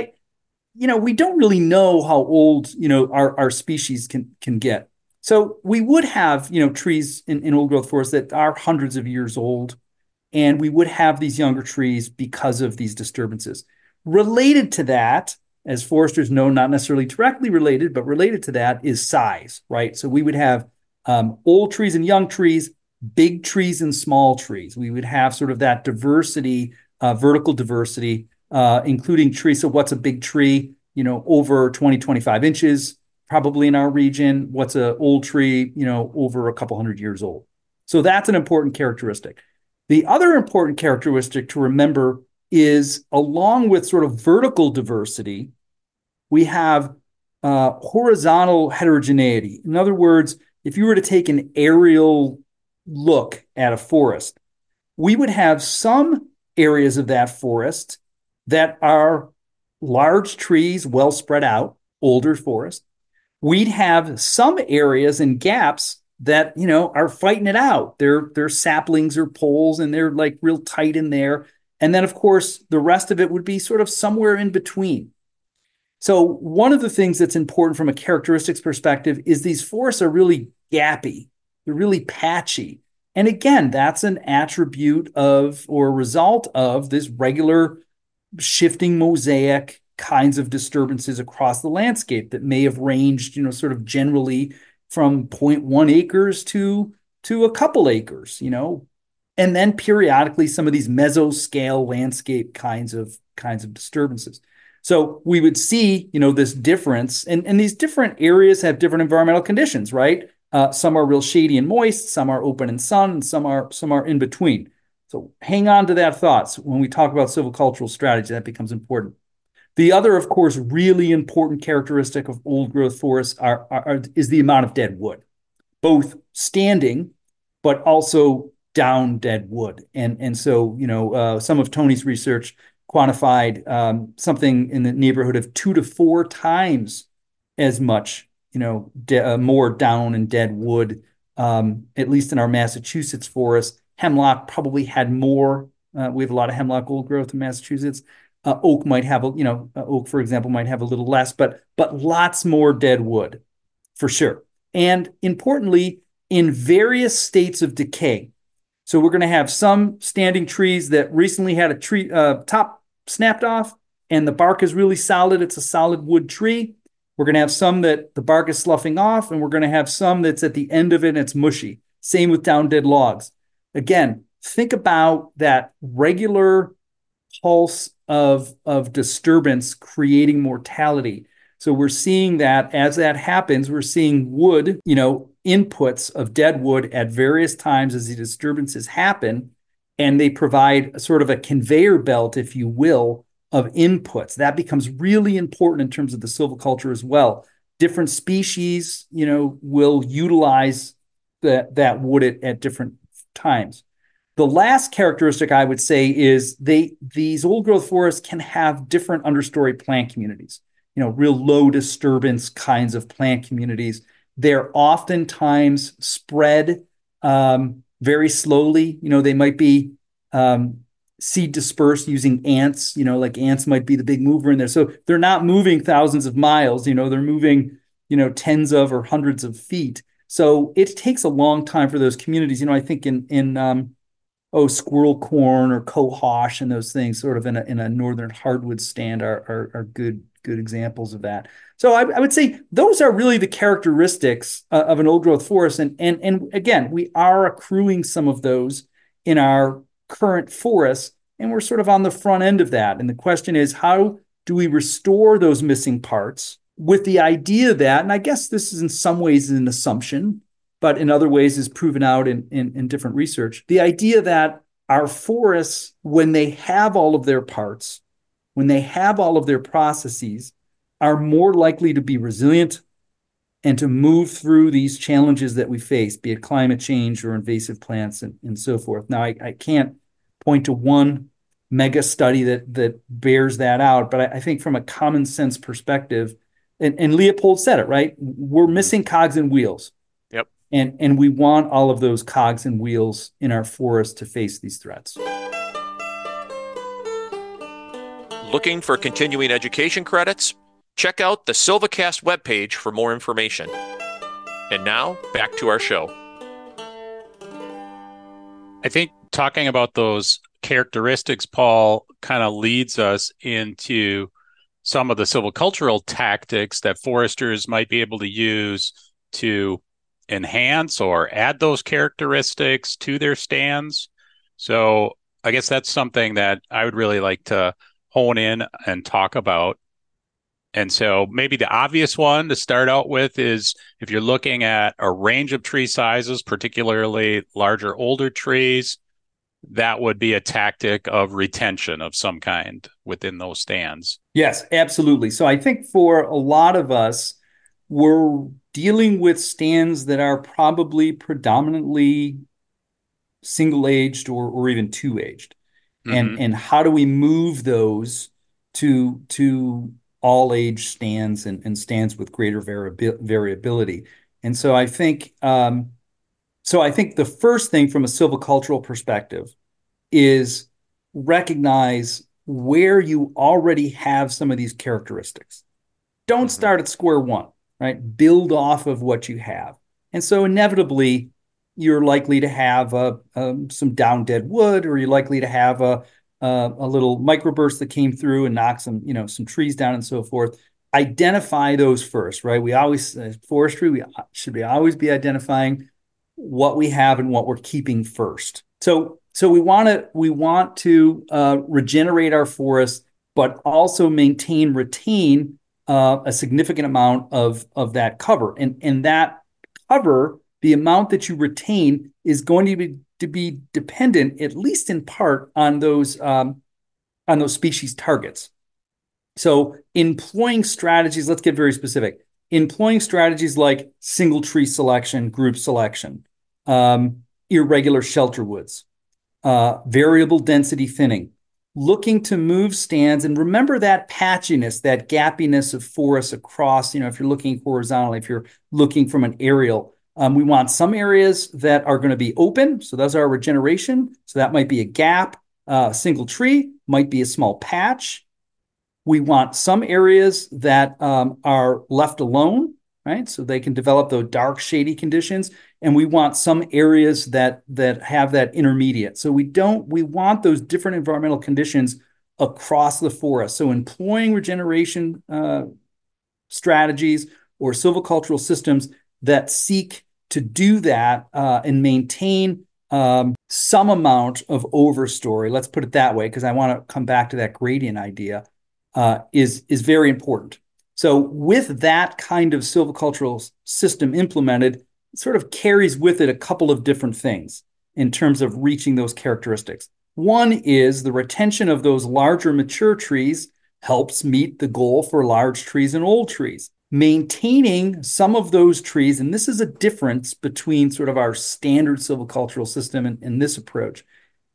we don't really know how old, our species can get. So we would have, trees in old growth forests that are hundreds of years old, and we would have these younger trees because of these disturbances. Related to that, as foresters know, not necessarily directly related, but related to that is size, right? So we would have old trees and young trees, big trees and small trees. We would have sort of that diversity, vertical diversity, including trees. So what's a big tree? Over 20, 25 inches, probably in our region. What's an old tree? Over a couple hundred years old. So that's an important characteristic. The other important characteristic to remember is, along with sort of vertical diversity, we have horizontal heterogeneity. In other words, if you were to take an aerial look at a forest, we would have some areas of that forest that are large trees, well spread out, older forest. We'd have some areas and gaps that are fighting it out. They're saplings or poles, and they're like real tight in there. And then, of course, the rest of it would be sort of somewhere in between. So one of the things that's important from a characteristics perspective is these forests are really gappy. They're really patchy. And again, that's an attribute of, or a result of, this regular shifting mosaic kinds of disturbances across the landscape that may have ranged, sort of generally from 0.1 acres to a couple acres, and then periodically some of these mesoscale landscape kinds of disturbances. So we would see, this difference, and these different areas have different environmental conditions, right? Some are real shady and moist, some are open and sun, and some are in between. So hang on to that thought. So when we talk about silvicultural strategy, that becomes important. The other, of course, really important characteristic of old growth forests is the amount of dead wood, both standing, but also down dead wood. And so, some of Tony's research quantified something in the neighborhood of 2 to 4 times as much, more down and dead wood, at least in our Massachusetts forest. Hemlock probably had more. We have a lot of hemlock old growth in Massachusetts. Oak might have oak, for example, might have a little less, but lots more dead wood for sure. And importantly, in various states of decay. So we're going to have some standing trees that recently had a tree top snapped off, and the bark is really solid. It's a solid wood tree. We're going to have some that the bark is sloughing off, and we're going to have some that's at the end of it and it's mushy. Same with down dead logs. Again, think about that regular pulse of disturbance creating mortality. So we're seeing that as that happens, we're seeing wood, inputs of dead wood at various times as the disturbances happen, and they provide a sort of a conveyor belt, if you will, of inputs. That becomes really important in terms of the silviculture as well. Different species, will utilize that wood at different times. The last characteristic I would say is these old growth forests can have different understory plant communities, real low disturbance kinds of plant communities. They're oftentimes spread very slowly. They might be seed dispersed using ants, like ants might be the big mover in there. So they're not moving thousands of miles, they're moving, tens of or hundreds of feet. So it takes a long time for those communities. I think in squirrel corn or cohosh and those things sort of in a northern hardwood stand are good examples of that. So I would say those are really the characteristics of an old growth forest. And again, we are accruing some of those in our current forests, and we're sort of on the front end of that. And the question is, how do we restore those missing parts with the idea that, and I guess this is in some ways an assumption, but in other ways is proven out in different research, the idea that our forests, when they have all of their parts, when they have all of their processes, are more likely to be resilient and to move through these challenges that we face, be it climate change or invasive plants and so forth. Now, I can't point to one mega study that bears that out, but I think from a common sense perspective, and Leopold said it, right? We're missing cogs and wheels. Yep. And we want all of those cogs and wheels in our forest to face these threats. Looking for continuing education credits? Check out the Silvacast webpage for more information. And now, back to our show. I think talking about those characteristics, Paul, kind of leads us into some of the silvicultural tactics that foresters might be able to use to enhance or add those characteristics to their stands. So I guess that's something that I would really like to hone in and talk about. And so maybe the obvious one to start out with is if you're looking at a range of tree sizes, particularly larger, older trees, that would be a tactic of retention of some kind within those stands. Yes, absolutely. So I think for a lot of us, we're dealing with stands that are probably predominantly single-aged or even two-aged. And how do we move those to all age stands and stands with greater variability? And so I think the first thing from a silvicultural perspective is recognize where you already have some of these characteristics. Don't start at square one, right? Build off of what you have. And so inevitably, you're likely to have some down dead wood, or you're likely to have a little microburst that came through and knocked some trees down and so forth. Identify those first, right? We always forestry, we should always be identifying what we have and what we're keeping first. So we want to regenerate our forests, but also retain a significant amount of that cover, and that cover, the amount that you retain, is going to be dependent, at least in part, on those species targets. So employing strategies, let's get very specific. Employing strategies like single tree selection, group selection, irregular shelter woods, variable density thinning, looking to move stands, and remember that patchiness, that gappiness of forest across, if you're looking horizontally, if you're looking from an aerial. We want some areas that are going to be open. So those are regeneration. So that might be a gap, single tree, might be a small patch. We want some areas that are left alone, right? So they can develop those dark, shady conditions. And we want some areas that have that intermediate. So we want those different environmental conditions across the forest. So employing regeneration strategies or silvicultural systems that seek to do that and maintain some amount of overstory, let's put it that way, because I want to come back to that gradient idea, is very important. So with that kind of silvicultural system implemented, it sort of carries with it a couple of different things in terms of reaching those characteristics. One is the retention of those larger mature trees helps meet the goal for large trees and old trees. Maintaining some of those trees, and this is a difference between sort of our standard silvicultural system and this approach,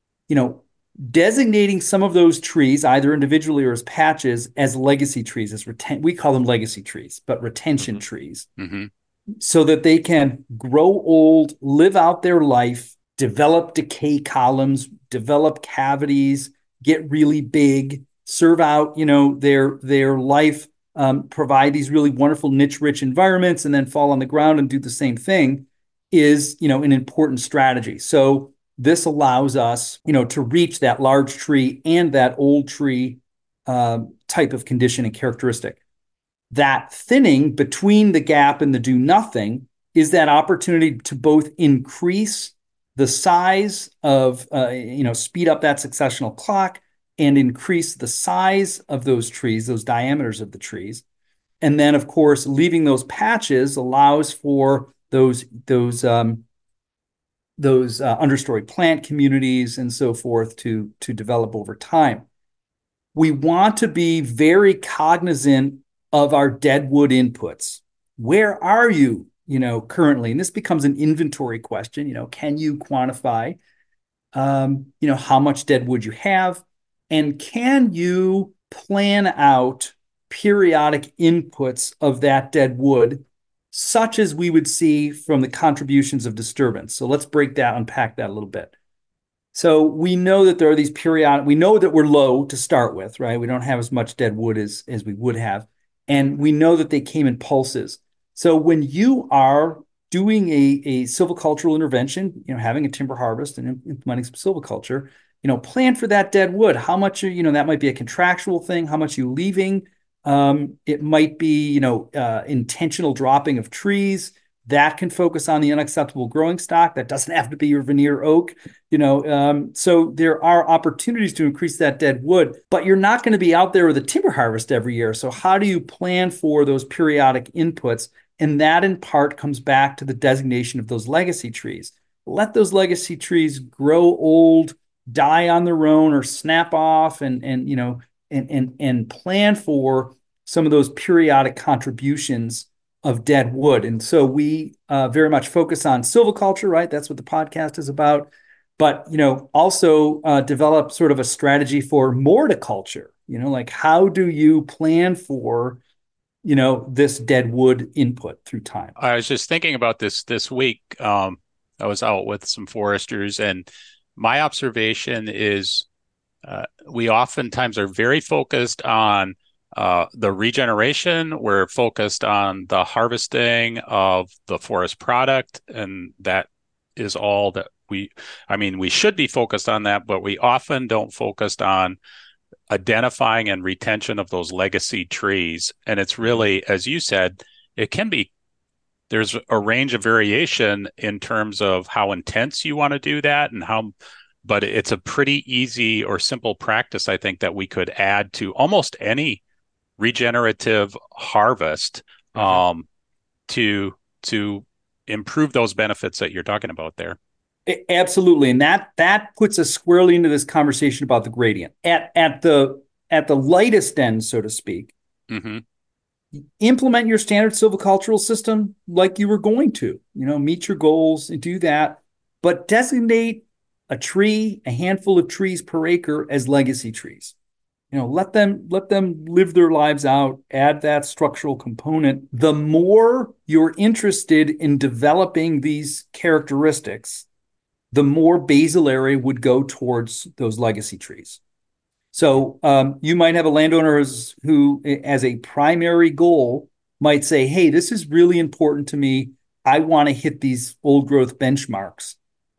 designating some of those trees, either individually or as patches, as legacy trees, we call them legacy trees, but retention trees, so that they can grow old, live out their life, develop decay columns, develop cavities, get really big, serve out, their life, provide these really wonderful niche-rich environments, and then fall on the ground and do the same thing, is, an important strategy. So this allows us, to reach that large tree and that old tree type of condition and characteristic. That thinning between the gap and the do nothing is that opportunity to both increase the size of, speed up that successional clock and increase the size of those trees, those diameters of the trees. And then, of course, leaving those patches allows for those understory plant communities and so forth to develop over time. We want to be very cognizant of our deadwood inputs. where are you, currently? And this becomes an inventory question. Can you quantify, how much dead wood you have? And can you plan out periodic inputs of that dead wood, such as we would see from the contributions of disturbance? So let's unpack that a little bit. So we know that there are these we know that we're low to start with, right? We don't have as much dead wood as we would have. And we know that they came in pulses. So when you are doing a silvicultural intervention, having a timber harvest and implementing some silviculture, plan for that dead wood. How much, that might be a contractual thing. How much are you leaving? It might be, intentional dropping of trees. That can focus on the unacceptable growing stock. That doesn't have to be your veneer oak, so there are opportunities to increase that dead wood, but you're not going to be out there with a timber harvest every year. So how do you plan for those periodic inputs? And that in part comes back to the designation of those legacy trees. Let those legacy trees grow old, die on their own, or snap off, and plan for some of those periodic contributions of dead wood. And so we very much focus on silviculture, right? That's what the podcast is about. But, also develop sort of a strategy for morticulture, like how do you plan for, this dead wood input through time? I was just thinking about this week. I was out with some foresters, and my observation is we oftentimes are very focused on the regeneration. We're focused on the harvesting of the forest product, and that is all that we should be focused on that, but we often don't focus on identifying and retention of those legacy trees. And it's really, as you said, there's a range of variation in terms of how intense you want to do that but it's a pretty easy or simple practice, I think, that we could add to almost any regenerative harvest to improve those benefits that you're talking about there. Absolutely. And that puts us squarely into this conversation about the gradient. At the lightest end, so to speak, implement your standard silvicultural system like you were going to, meet your goals and do that, but designate a handful of trees per acre as legacy trees. Let them live their lives out, add that structural component. The more you're interested in developing these characteristics, the more basal area would go towards those legacy trees. So you might have a landowner who, as a primary goal, might say, hey, this is really important to me. I want to hit these old growth benchmarks.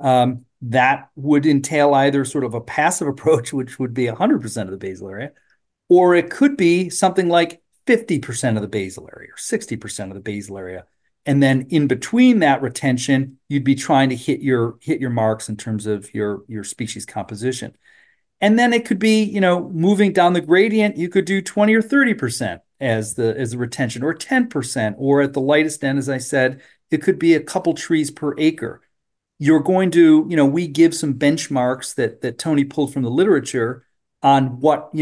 That would entail either sort of a passive approach, which would be 100% of the basal area, or it could be something like 50% of the basal area or 60% of the basal area. And then in between that retention, you'd be trying to hit your marks in terms of your species composition. And then it could be, moving down the gradient, you could do 20 or 30% as the retention, or 10%, or at the lightest end, as I said, it could be a couple trees per acre. You're going to, we give some benchmarks that Tony pulled from the literature on what,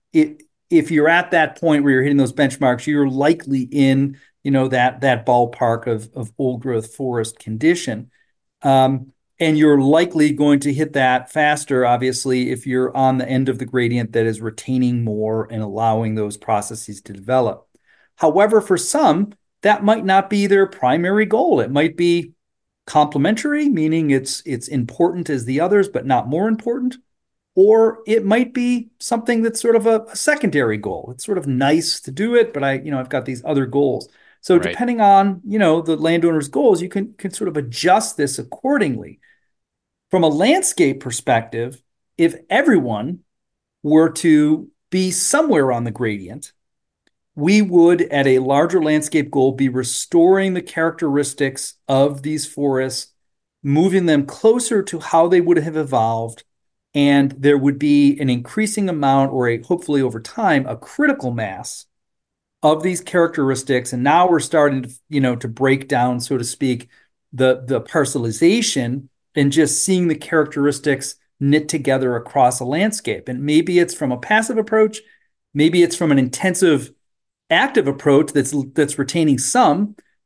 if you're at that point where you're hitting those benchmarks, you're likely in, that ballpark of old growth forest condition. And you're likely going to hit that faster, obviously, if you're on the end of the gradient that is retaining more and allowing those processes to develop. However, for some, that might not be their primary goal. It might be complementary, meaning it's important as the others, but not more important. Or it might be something that's sort of a secondary goal. It's sort of nice to do it, but I've got these other goals. So right. Depending on, the landowner's goals, you can sort of adjust this accordingly. From a landscape perspective, if everyone were to be somewhere on the gradient, we would, at a larger landscape goal, be restoring the characteristics of these forests, moving them closer to how they would have evolved. And there would be an increasing amount, or hopefully over time, a critical mass of these characteristics. And now we're starting to, to break down, so to speak, the parcelization and just seeing the characteristics knit together across a landscape. And maybe it's from a passive approach, maybe it's from an intensive active approach that's retaining some,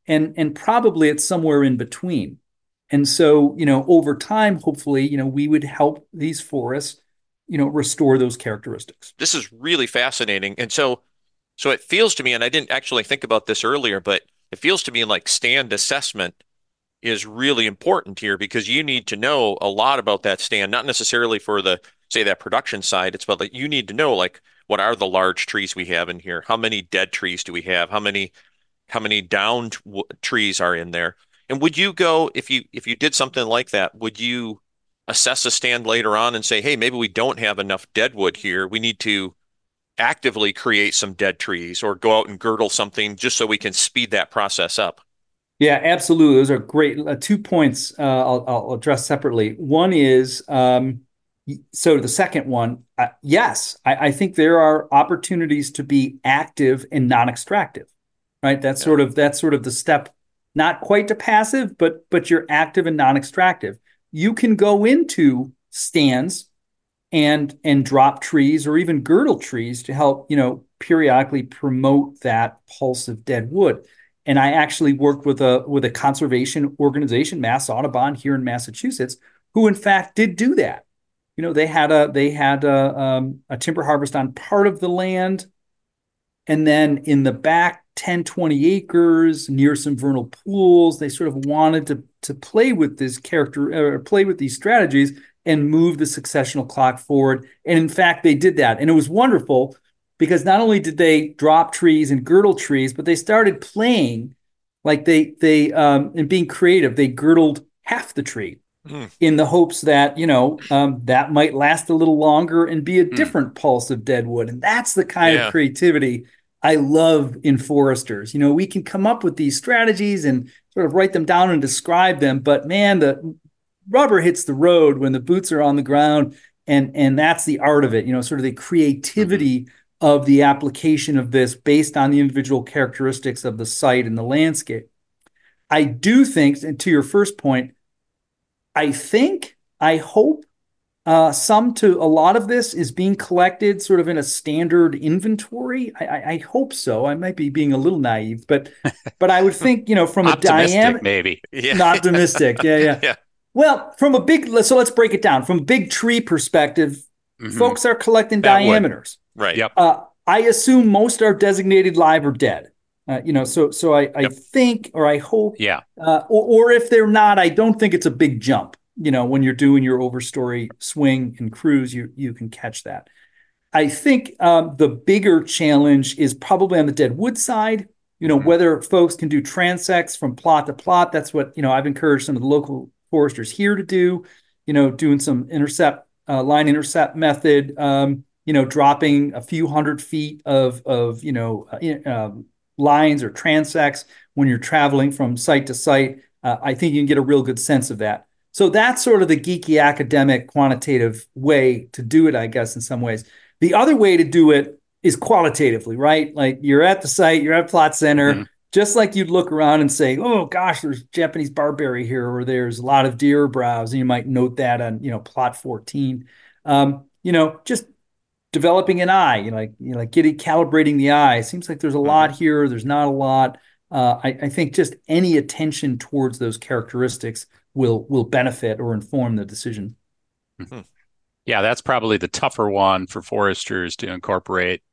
and probably it's somewhere in between. And so, over time, hopefully, we would help these forests, restore those characteristics. This is really fascinating. And so it feels to me, and I didn't actually think about this earlier, but it feels to me like stand assessment is really important here because you need to know a lot about that stand, not necessarily for the, say, that production side. It's about like you need to know like what are the large trees we have in here? How many dead trees do we have? How many downed trees are in there? And would you go if you did something like that, would you assess a stand later on and say, hey, maybe we don't have enough dead wood here. We need to actively create some dead trees or go out and girdle something just so we can speed that process up. Yeah, absolutely. Those are great. 2 points I'll address separately. One is so the second one, yes, I think there are opportunities to be active and non-extractive, right? Yeah. That's sort of the step, not quite to passive, but you're active and non-extractive. You can go into stands and drop trees or even girdle trees to help, periodically promote that pulse of dead wood. And I actually worked with a conservation organization, Mass Audubon here in Massachusetts, who in fact did do that. They had a timber harvest on part of the land, and then in the back 10, 20 acres near some vernal pools, they sort of wanted to play with this character or play with these strategies and move the successional clock forward. And in fact, they did that. And it was wonderful because not only did they drop trees and girdle trees, but they started playing like and being creative. They girdled half the tree Mm, in the hopes that, that might last a little longer and be a Hmm. different pulse of dead wood. And that's the kind of yeah. creativity I love in foresters. We can come up with these strategies and sort of write them down and describe them, but man, the rubber hits the road when the boots are on the ground, and that's the art of it. Sort of the Hmm. creativity of the application of this based on the individual characteristics of the site and the landscape. I do think, and to your first point, I hope some to a lot of this is being collected sort of in a standard inventory. I hope so. I might be being a little naive, but I would think, from a Optimistic, diameter, maybe. Yeah. not optimistic. Yeah, yeah. Yeah. Well, so let's break it down. From a big tree perspective, Hmm. folks are collecting That would. diameters. Right. Yep. I assume most are designated live or dead. So I Yep. think, or I hope, Yeah. or if they're not, I don't think it's a big jump. When you're doing your overstory swing and cruise, you can catch that. I think the bigger challenge is probably on the dead wood side. Hmm. Whether folks can do transects from plot to plot. That's what I've encouraged some of the local foresters here to do. Doing some line intercept method. Dropping a few 100 feet of lines or transects when you're traveling from site to site. I think you can get a real good sense of that. So that's sort of the geeky academic quantitative way to do it, I guess, in some ways. The other way to do it is qualitatively, right? Like you're at the site, you're at Plot Hmm. Center, just like you'd look around and say, oh gosh, there's Japanese barberry here, or there's a lot of deer browse, and you might note that on, Plot 14. Just developing an eye, getting calibrating the eye. Seems like there's a Hmm. lot here, there's not a lot. I think just any attention towards those characteristics will benefit or inform the decision. Hmm. Yeah, that's probably the tougher one for foresters to incorporate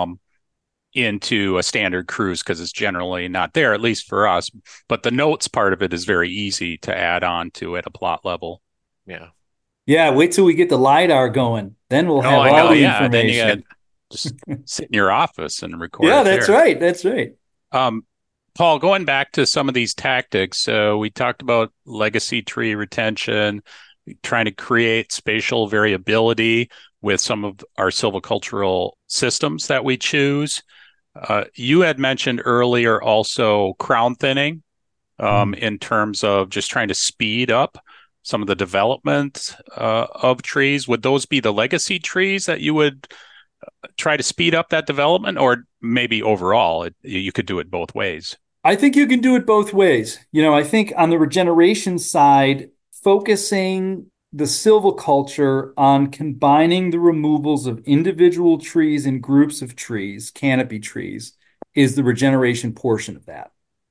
into a standard cruise because it's generally not there, at least for us. But the notes part of it is very easy to add on to at a plot level. Yeah. Yeah, wait till we get the LiDAR going. Then we'll Oh, have I all know. the Yeah. Then you Yeah. information. gotta just sit in your office and record Yeah, it that's there. right. That's right. Um, Paul, going back to some of these tactics, so we talked about legacy tree retention, trying to create spatial variability with some of our silvicultural systems that we choose. You had mentioned earlier also crown thinning Mm. in terms of just trying to speed up some of the development of trees. Would those be the legacy trees that you would try to speed up that development, or maybe overall you could do it both ways? I think you can do it both ways. I think on the regeneration side, focusing the silviculture on combining the removals of individual trees and groups of trees, canopy trees, is the regeneration portion of that.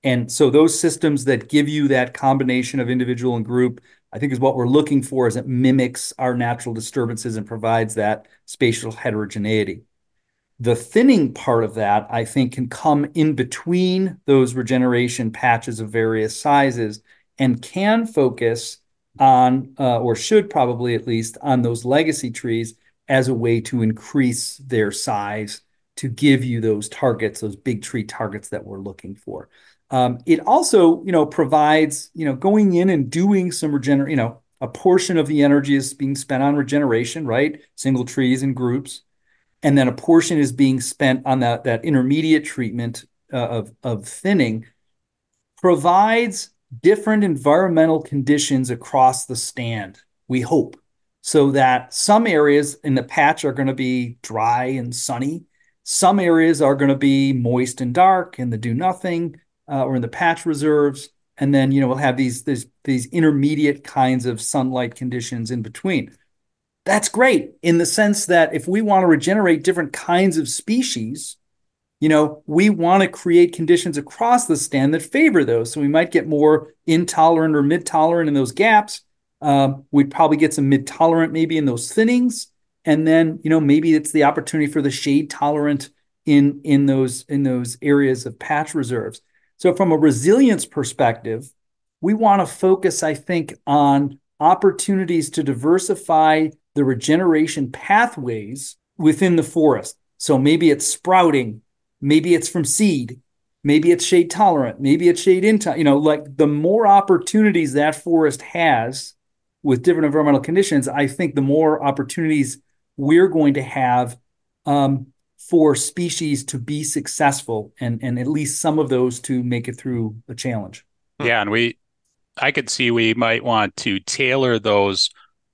And so those systems that give you that combination of individual and group, I think is what we're looking for, as it mimics our natural disturbances and provides that spatial heterogeneity. The thinning part of that, I think, can come in between those regeneration patches of various sizes and can focus on, or should probably at least, on those legacy trees as a way to increase their size to give you those targets, those big tree targets that we're looking for. It also, provides, going in and doing some regeneration, a portion of the energy is being spent on regeneration, right? Single trees and groups. And then a portion is being spent on that intermediate treatment of thinning, provides different environmental conditions across the stand, we hope, so that some areas in the patch are going to be dry and sunny. Some areas are going to be moist and dark in the do nothing or in the patch reserves. And then, we'll have these intermediate kinds of sunlight conditions in between. That's great in the sense that if we want to regenerate different kinds of species, we want to create conditions across the stand that favor those. So we might get more intolerant or mid-tolerant in those gaps. We'd probably get some mid-tolerant maybe in those thinnings. And then, maybe it's the opportunity for the shade tolerant in those areas of patch reserves. So from a resilience perspective, we want to focus, I think, on opportunities to diversify the regeneration pathways within the forest. So maybe it's sprouting, maybe it's from seed, maybe it's shade tolerant, maybe it's shade intolerant. Like the more opportunities that forest has with different environmental conditions, I think the more opportunities we're going to have for species to be successful and at least some of those to make it through a challenge. Yeah, and I could see we might want to tailor those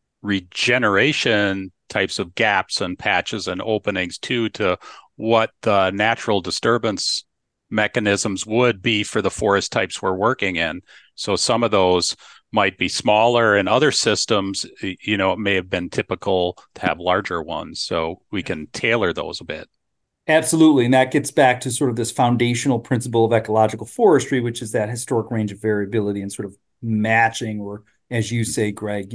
regeneration types of gaps and patches and openings to what the natural disturbance mechanisms would be for the forest types we're working in. So some of those might be smaller, and other systems, it may have been typical to have larger ones. So we can tailor those a bit. Absolutely. And that gets back to sort of this foundational principle of ecological forestry, which is that historic range of variability and sort of matching, or as you say, Greg,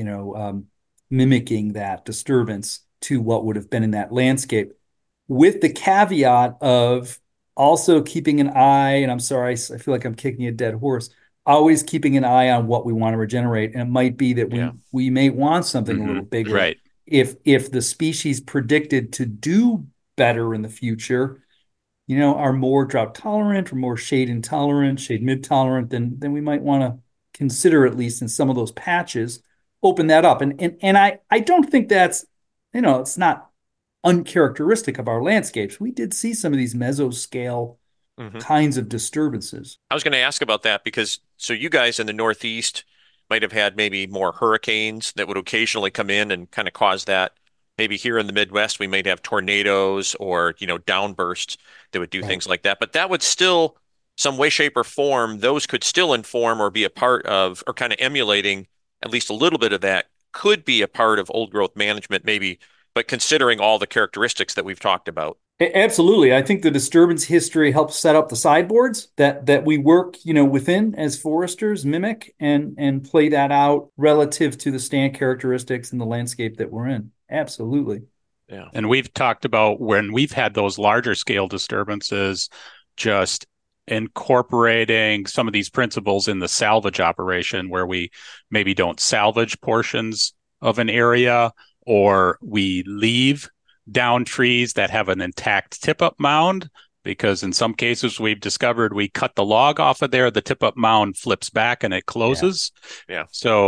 mimicking that disturbance to what would have been in that landscape, with the caveat of also keeping an eye, and I'm sorry, I feel like I'm kicking a dead horse, always keeping an eye on what we want to regenerate. And it might be that we may want something a little bigger. Right. If the species predicted to do better in the future, are more drought tolerant or more shade intolerant, shade mid tolerant, then we might want to consider, at least in some of those patches, open that up. And I don't think that's, it's not uncharacteristic of our landscapes. We did see some of these mesoscale kinds of disturbances. I was going to ask about that because so you guys in the Northeast might have had maybe more hurricanes that would occasionally come in and kind of cause that. Maybe here in the Midwest, we might have tornadoes or, downbursts that would do things like that. But that would still, some way, shape, or form, those could still inform or be a part of, or kind of emulating at least a little bit of that, could be a part of old growth management, maybe, but considering all the characteristics that we've talked about. Absolutely. I think the disturbance history helps set up the sideboards that we work, within as foresters, mimic and play that out relative to the stand characteristics and the landscape that we're in. Absolutely. Yeah. And we've talked about when we've had those larger scale disturbances, just incorporating some of these principles in the salvage operation, where we maybe don't salvage portions of an area, or we leave down trees that have an intact tip-up mound, because in some cases we've discovered we cut the log off of there, the tip-up mound flips back and it closes. Yeah.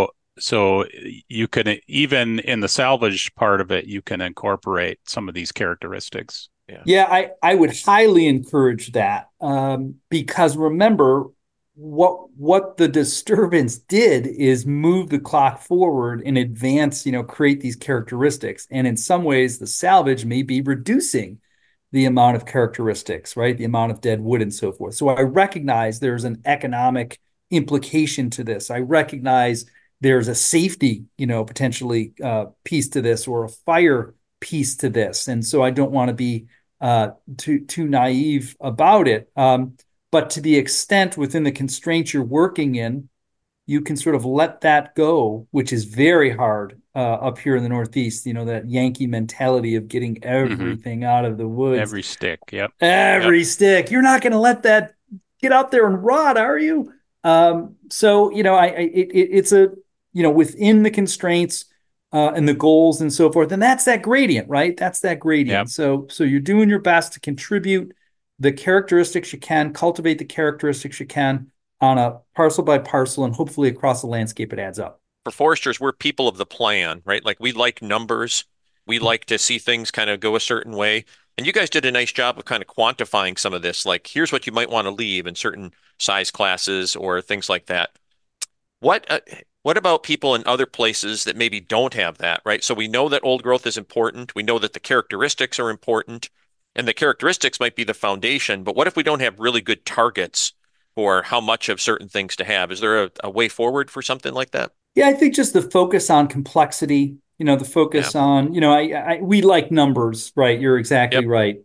So you can, even in the salvage part of it, you can incorporate some of these characteristics. Yeah, I would highly encourage that, because remember, what the disturbance did is move the clock forward in advance, create these characteristics. And in some ways, the salvage may be reducing the amount of characteristics, right? The amount of dead wood and so forth. So I recognize there's an economic implication to this. I recognize there's a safety, potentially piece to this, or a fire piece to this. And so I don't want to be too naive about it. But to the extent within the constraints you're working in, you can sort of let that go, which is very hard up here in the Northeast. You know, that Yankee mentality of getting Hmm. everything out of the woods, Every stick. Yep. Yep. every stick. You're not going to let that get out there and rot, are you? So you know, it's a within the constraints and the goals and so forth, and that's that gradient, right? That's that gradient. Yep. So you're doing your best to contribute the characteristics you can, cultivate the characteristics you can on a parcel by parcel, and hopefully across the landscape it adds up. For foresters, we're people of the plan, right? Like we like numbers. We like to see things kind of go a certain way. And you guys did a nice job of kind of quantifying some of this. Like, here's what you might want to leave in certain size classes or things like that. What uh, what about people in other places that maybe don't have that, right? So we know that old growth is important. We know that the characteristics are important, and the characteristics might be the foundation. But what if we don't have really good targets for how much of certain things to have? Is there a way forward for something like that? Yeah, I think just the focus on complexity, the Yeah. focus on, we like numbers, right? You're exactly Yep. right.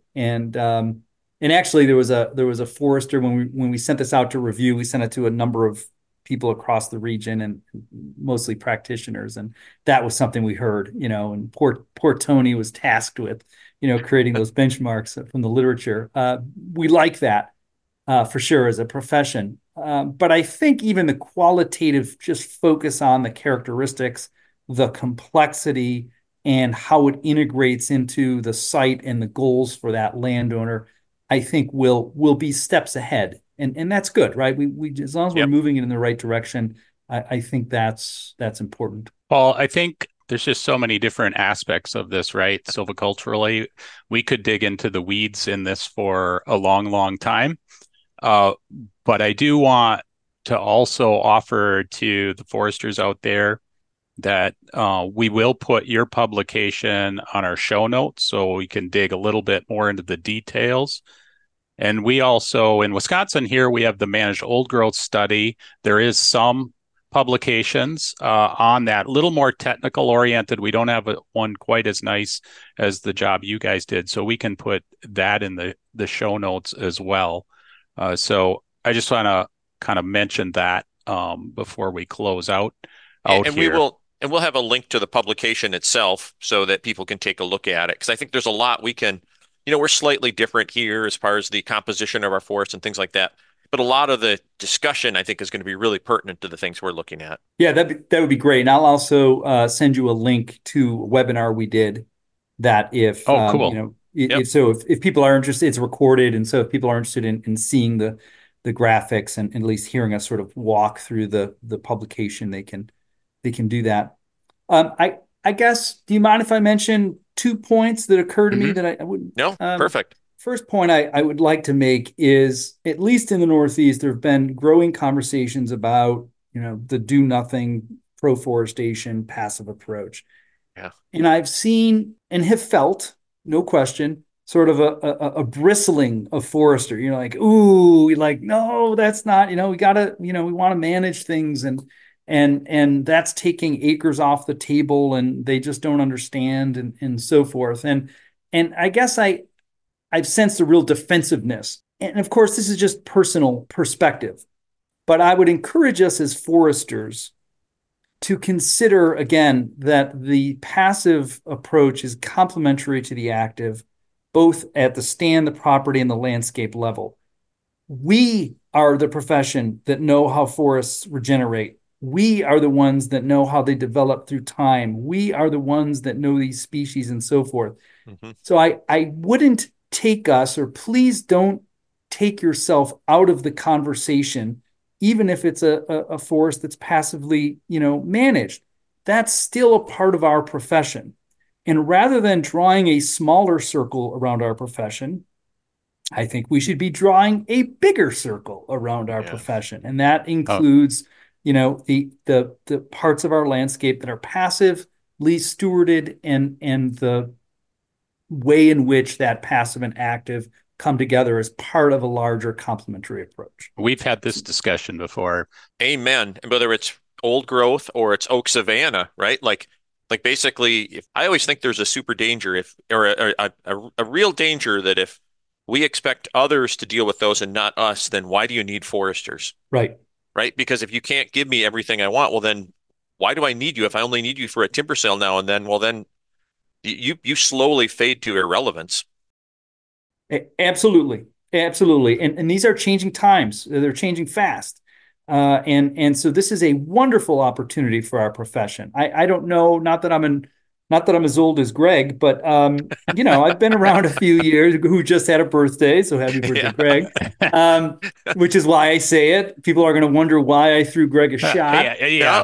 And actually there was a forester when we sent this out to review, we sent it to a number of people across the region and mostly practitioners. And that was something we heard, and poor Tony was tasked with, creating those benchmarks from the literature. We like that for sure as a profession. But I think even the qualitative just focus on the characteristics, the complexity, and how it integrates into the site and the goals for that landowner, I think will be steps ahead. And that's good, right? We as long as we're Yep. moving it in the right direction, I think that's important. Paul, I think there's just so many different aspects of this, right? Silviculturally, we could dig into the weeds in this for a long, long time. Uh, but I do want to also offer to the foresters out there that we will put your publication on our show notes so we can dig a little bit more into the details. And we also, in Wisconsin here, we have the managed old growth study. There is some publications on that, a little more technical oriented. We don't have one quite as nice as the job you guys did. So we can put that in the show notes as well. So I just want to kind of mention that before we close out And we here. will, and we'll have a link to the publication itself so that people can take a look at it. Because I think there's a lot we can, we're slightly different here as far as the composition of our forest and things like that. But a lot of the discussion, I think, is going to be really pertinent to the things we're looking at. Yeah, that would be great. And I'll also send you a link to a webinar we did that if Oh, cool. Yep. if people are interested, it's recorded, and so if people are interested in seeing the graphics and at least hearing us sort of walk through the publication, they can do that. I guess, do you mind if I mention 2 points that occur to me Hmm. that I would No, perfect. first point I would like to make is, at least in the Northeast, there have been growing conversations about, the do nothing proforestation passive approach. Yeah. And I've seen and have felt, no question, sort of a bristling of forester. Like, ooh, like, no, that's not, we gotta, we want to manage things, and that's taking acres off the table, and they just don't understand, and so forth. And I guess I've sensed a real defensiveness. And of course, this is just personal perspective, but I would encourage us as foresters to consider again that the passive approach is complementary to the active, both at the stand, the property, and the landscape level. We are the profession that know how forests regenerate. We are the ones that know how they develop through time. We are the ones that know these species and so forth. Hmm. So I wouldn't take us, or please don't take yourself out of the conversation, even if it's a forest that's passively, managed. That's still a part of our profession. And rather than drawing a smaller circle around our profession, I think we should be drawing a bigger circle around our Yeah. profession. And that Oh, includes, the parts of our landscape that are passively stewarded, and the way in which that passive and active come together as part of a larger complementary approach. we've had this discussion before. Amen. And whether it's old growth or it's oak savanna, right? Like basically, if I always think there's a super danger if, or a real danger that if we expect others to deal with those and not us, then why do you need foresters? Right. Right? Because if you can't give me everything I want, well, then why do I need you? If I only need you for a timber sale now and then, well, then you slowly fade to irrelevance. Absolutely. Absolutely. And these are changing times. They're changing fast. And so this is a wonderful opportunity for our profession. I don't know, not that I'm as old as Greg, but I've been around a few years. Who just had a birthday, so happy birthday, Yeah. Greg. Which is why I say it. People are going to wonder why I threw Greg a shot. Yeah.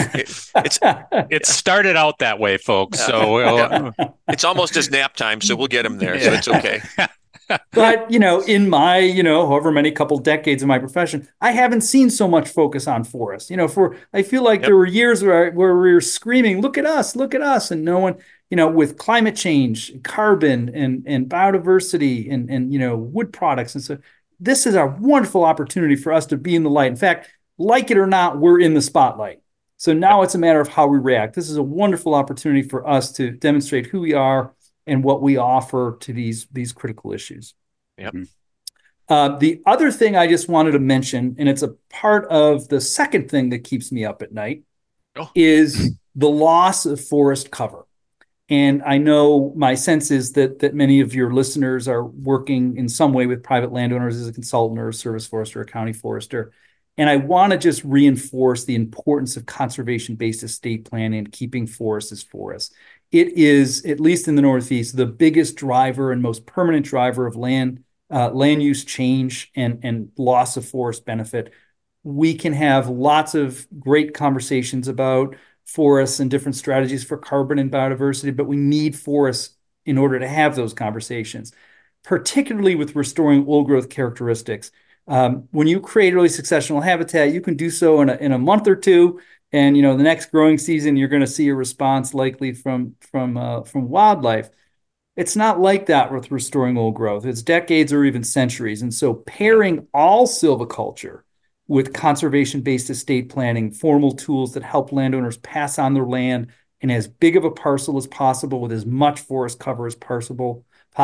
It started out that way, folks. So it's almost his nap time, so we'll get him there. So it's okay. But, in my, however many couple decades of my profession, I haven't seen so much focus on forests. I feel like there were years where we were screaming, look at us, and no one, with climate change, carbon and biodiversity and wood products. And so this is a wonderful opportunity for us to be in the light. In fact, like it or not, we're in the spotlight. So now it's a matter of how we react. This is a wonderful opportunity for us to demonstrate who we are and what we offer to these critical issues. Yep. The other thing I just wanted to mention, and it's a part of the second thing that keeps me up at night, is the loss of forest cover. And I know my sense is that many of your listeners are working in some way with private landowners as a consultant or a service forester or a county forester. And I want to just reinforce the importance of conservation-based estate planning and keeping forests as forests. It is, at least in the Northeast, the biggest driver and most permanent driver of land use change and loss of forest benefit. We can have lots of great conversations about forests and different strategies for carbon and biodiversity, but we need forests in order to have those conversations, particularly with restoring old growth characteristics. When you create early successional habitat, you can do so in a month or two. And the next growing season, you're going to see a response likely from wildlife. It's not like that with restoring old growth. It's decades or even centuries. And so pairing all silviculture with conservation-based estate planning, formal tools that help landowners pass on their land in as big of a parcel as possible with as much forest cover as possible,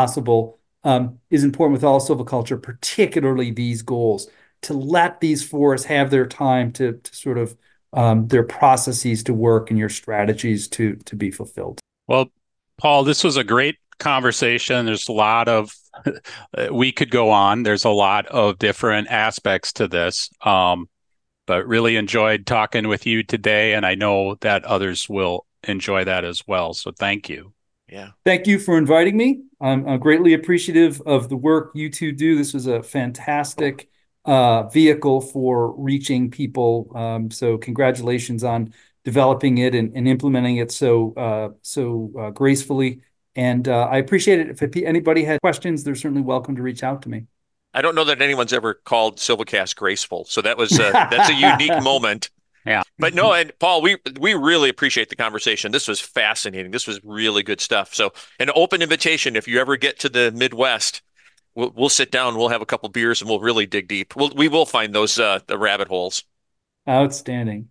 is important with all silviculture, particularly these goals, to let these forests have their time to sort of their processes to work and your strategies to be fulfilled. Well, Paul, this was a great conversation. There's a lot of, we could go on. There's a lot of different aspects to this, but really enjoyed talking with you today. And I know that others will enjoy that as well. So thank you. Yeah. Thank you for inviting me. I'm greatly appreciative of the work you two do. This was a fantastic vehicle for reaching people. So congratulations on developing it and implementing it so gracefully. And I appreciate it. If anybody had questions, they're certainly welcome to reach out to me. I don't know that anyone's ever called Silvacast graceful, so that was that's a unique moment. Yeah. But no, and Paul, we really appreciate the conversation. This was fascinating. This was really good stuff. So an open invitation, if you ever get to the Midwest, we'll sit down, we'll have a couple beers, and we'll really dig deep. We will find those the rabbit holes. Outstanding.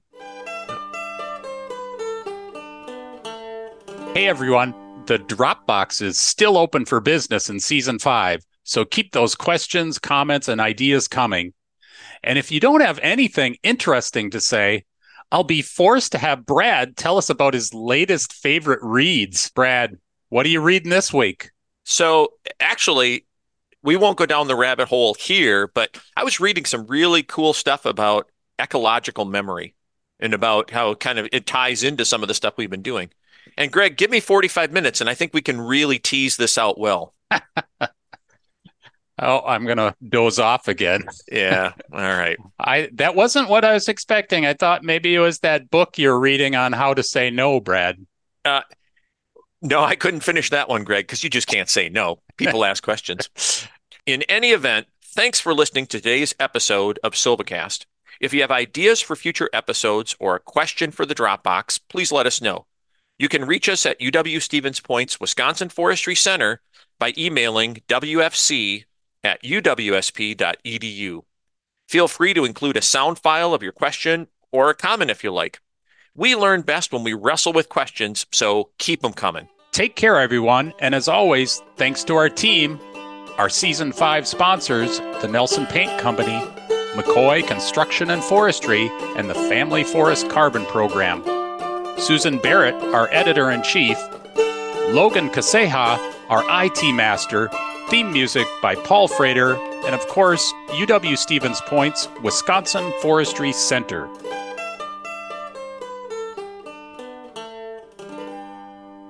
Hey, everyone. The Dropbox is still open for business in season 5. So keep those questions, comments, and ideas coming. And if you don't have anything interesting to say, I'll be forced to have Brad tell us about his latest favorite reads. Brad, what are you reading this week? So actually, we won't go down the rabbit hole here, but I was reading some really cool stuff about ecological memory and about how kind of it ties into some of the stuff we've been doing. And Greg, give me 45 minutes, and I think we can really tease this out well. Oh, I'm going to doze off again. Yeah. All right. That wasn't what I was expecting. I thought maybe it was that book you're reading on how to say no, Brad. No, I couldn't finish that one, Greg, because you just can't say no. People ask questions. In any event, thanks for listening to today's episode of Silvacast. If you have ideas for future episodes or a question for the Dropbox, please let us know. You can reach us at UW-Stevens Point's Wisconsin Forestry Center by emailing wfc@uwsp.edu. Feel free to include a sound file of your question or a comment if you like. We learn best when we wrestle with questions, so keep them coming. Take care, everyone. And as always, thanks to our team, Our Season 5 sponsors, the Nelson Paint Company, McCoy Construction and Forestry, and the Family Forest Carbon Program. Susan Barrett, our editor-in-chief. Logan Kaseha, our IT master. Theme music by Paul Frater. And of course, UW Stevens Point's Wisconsin Forestry Center.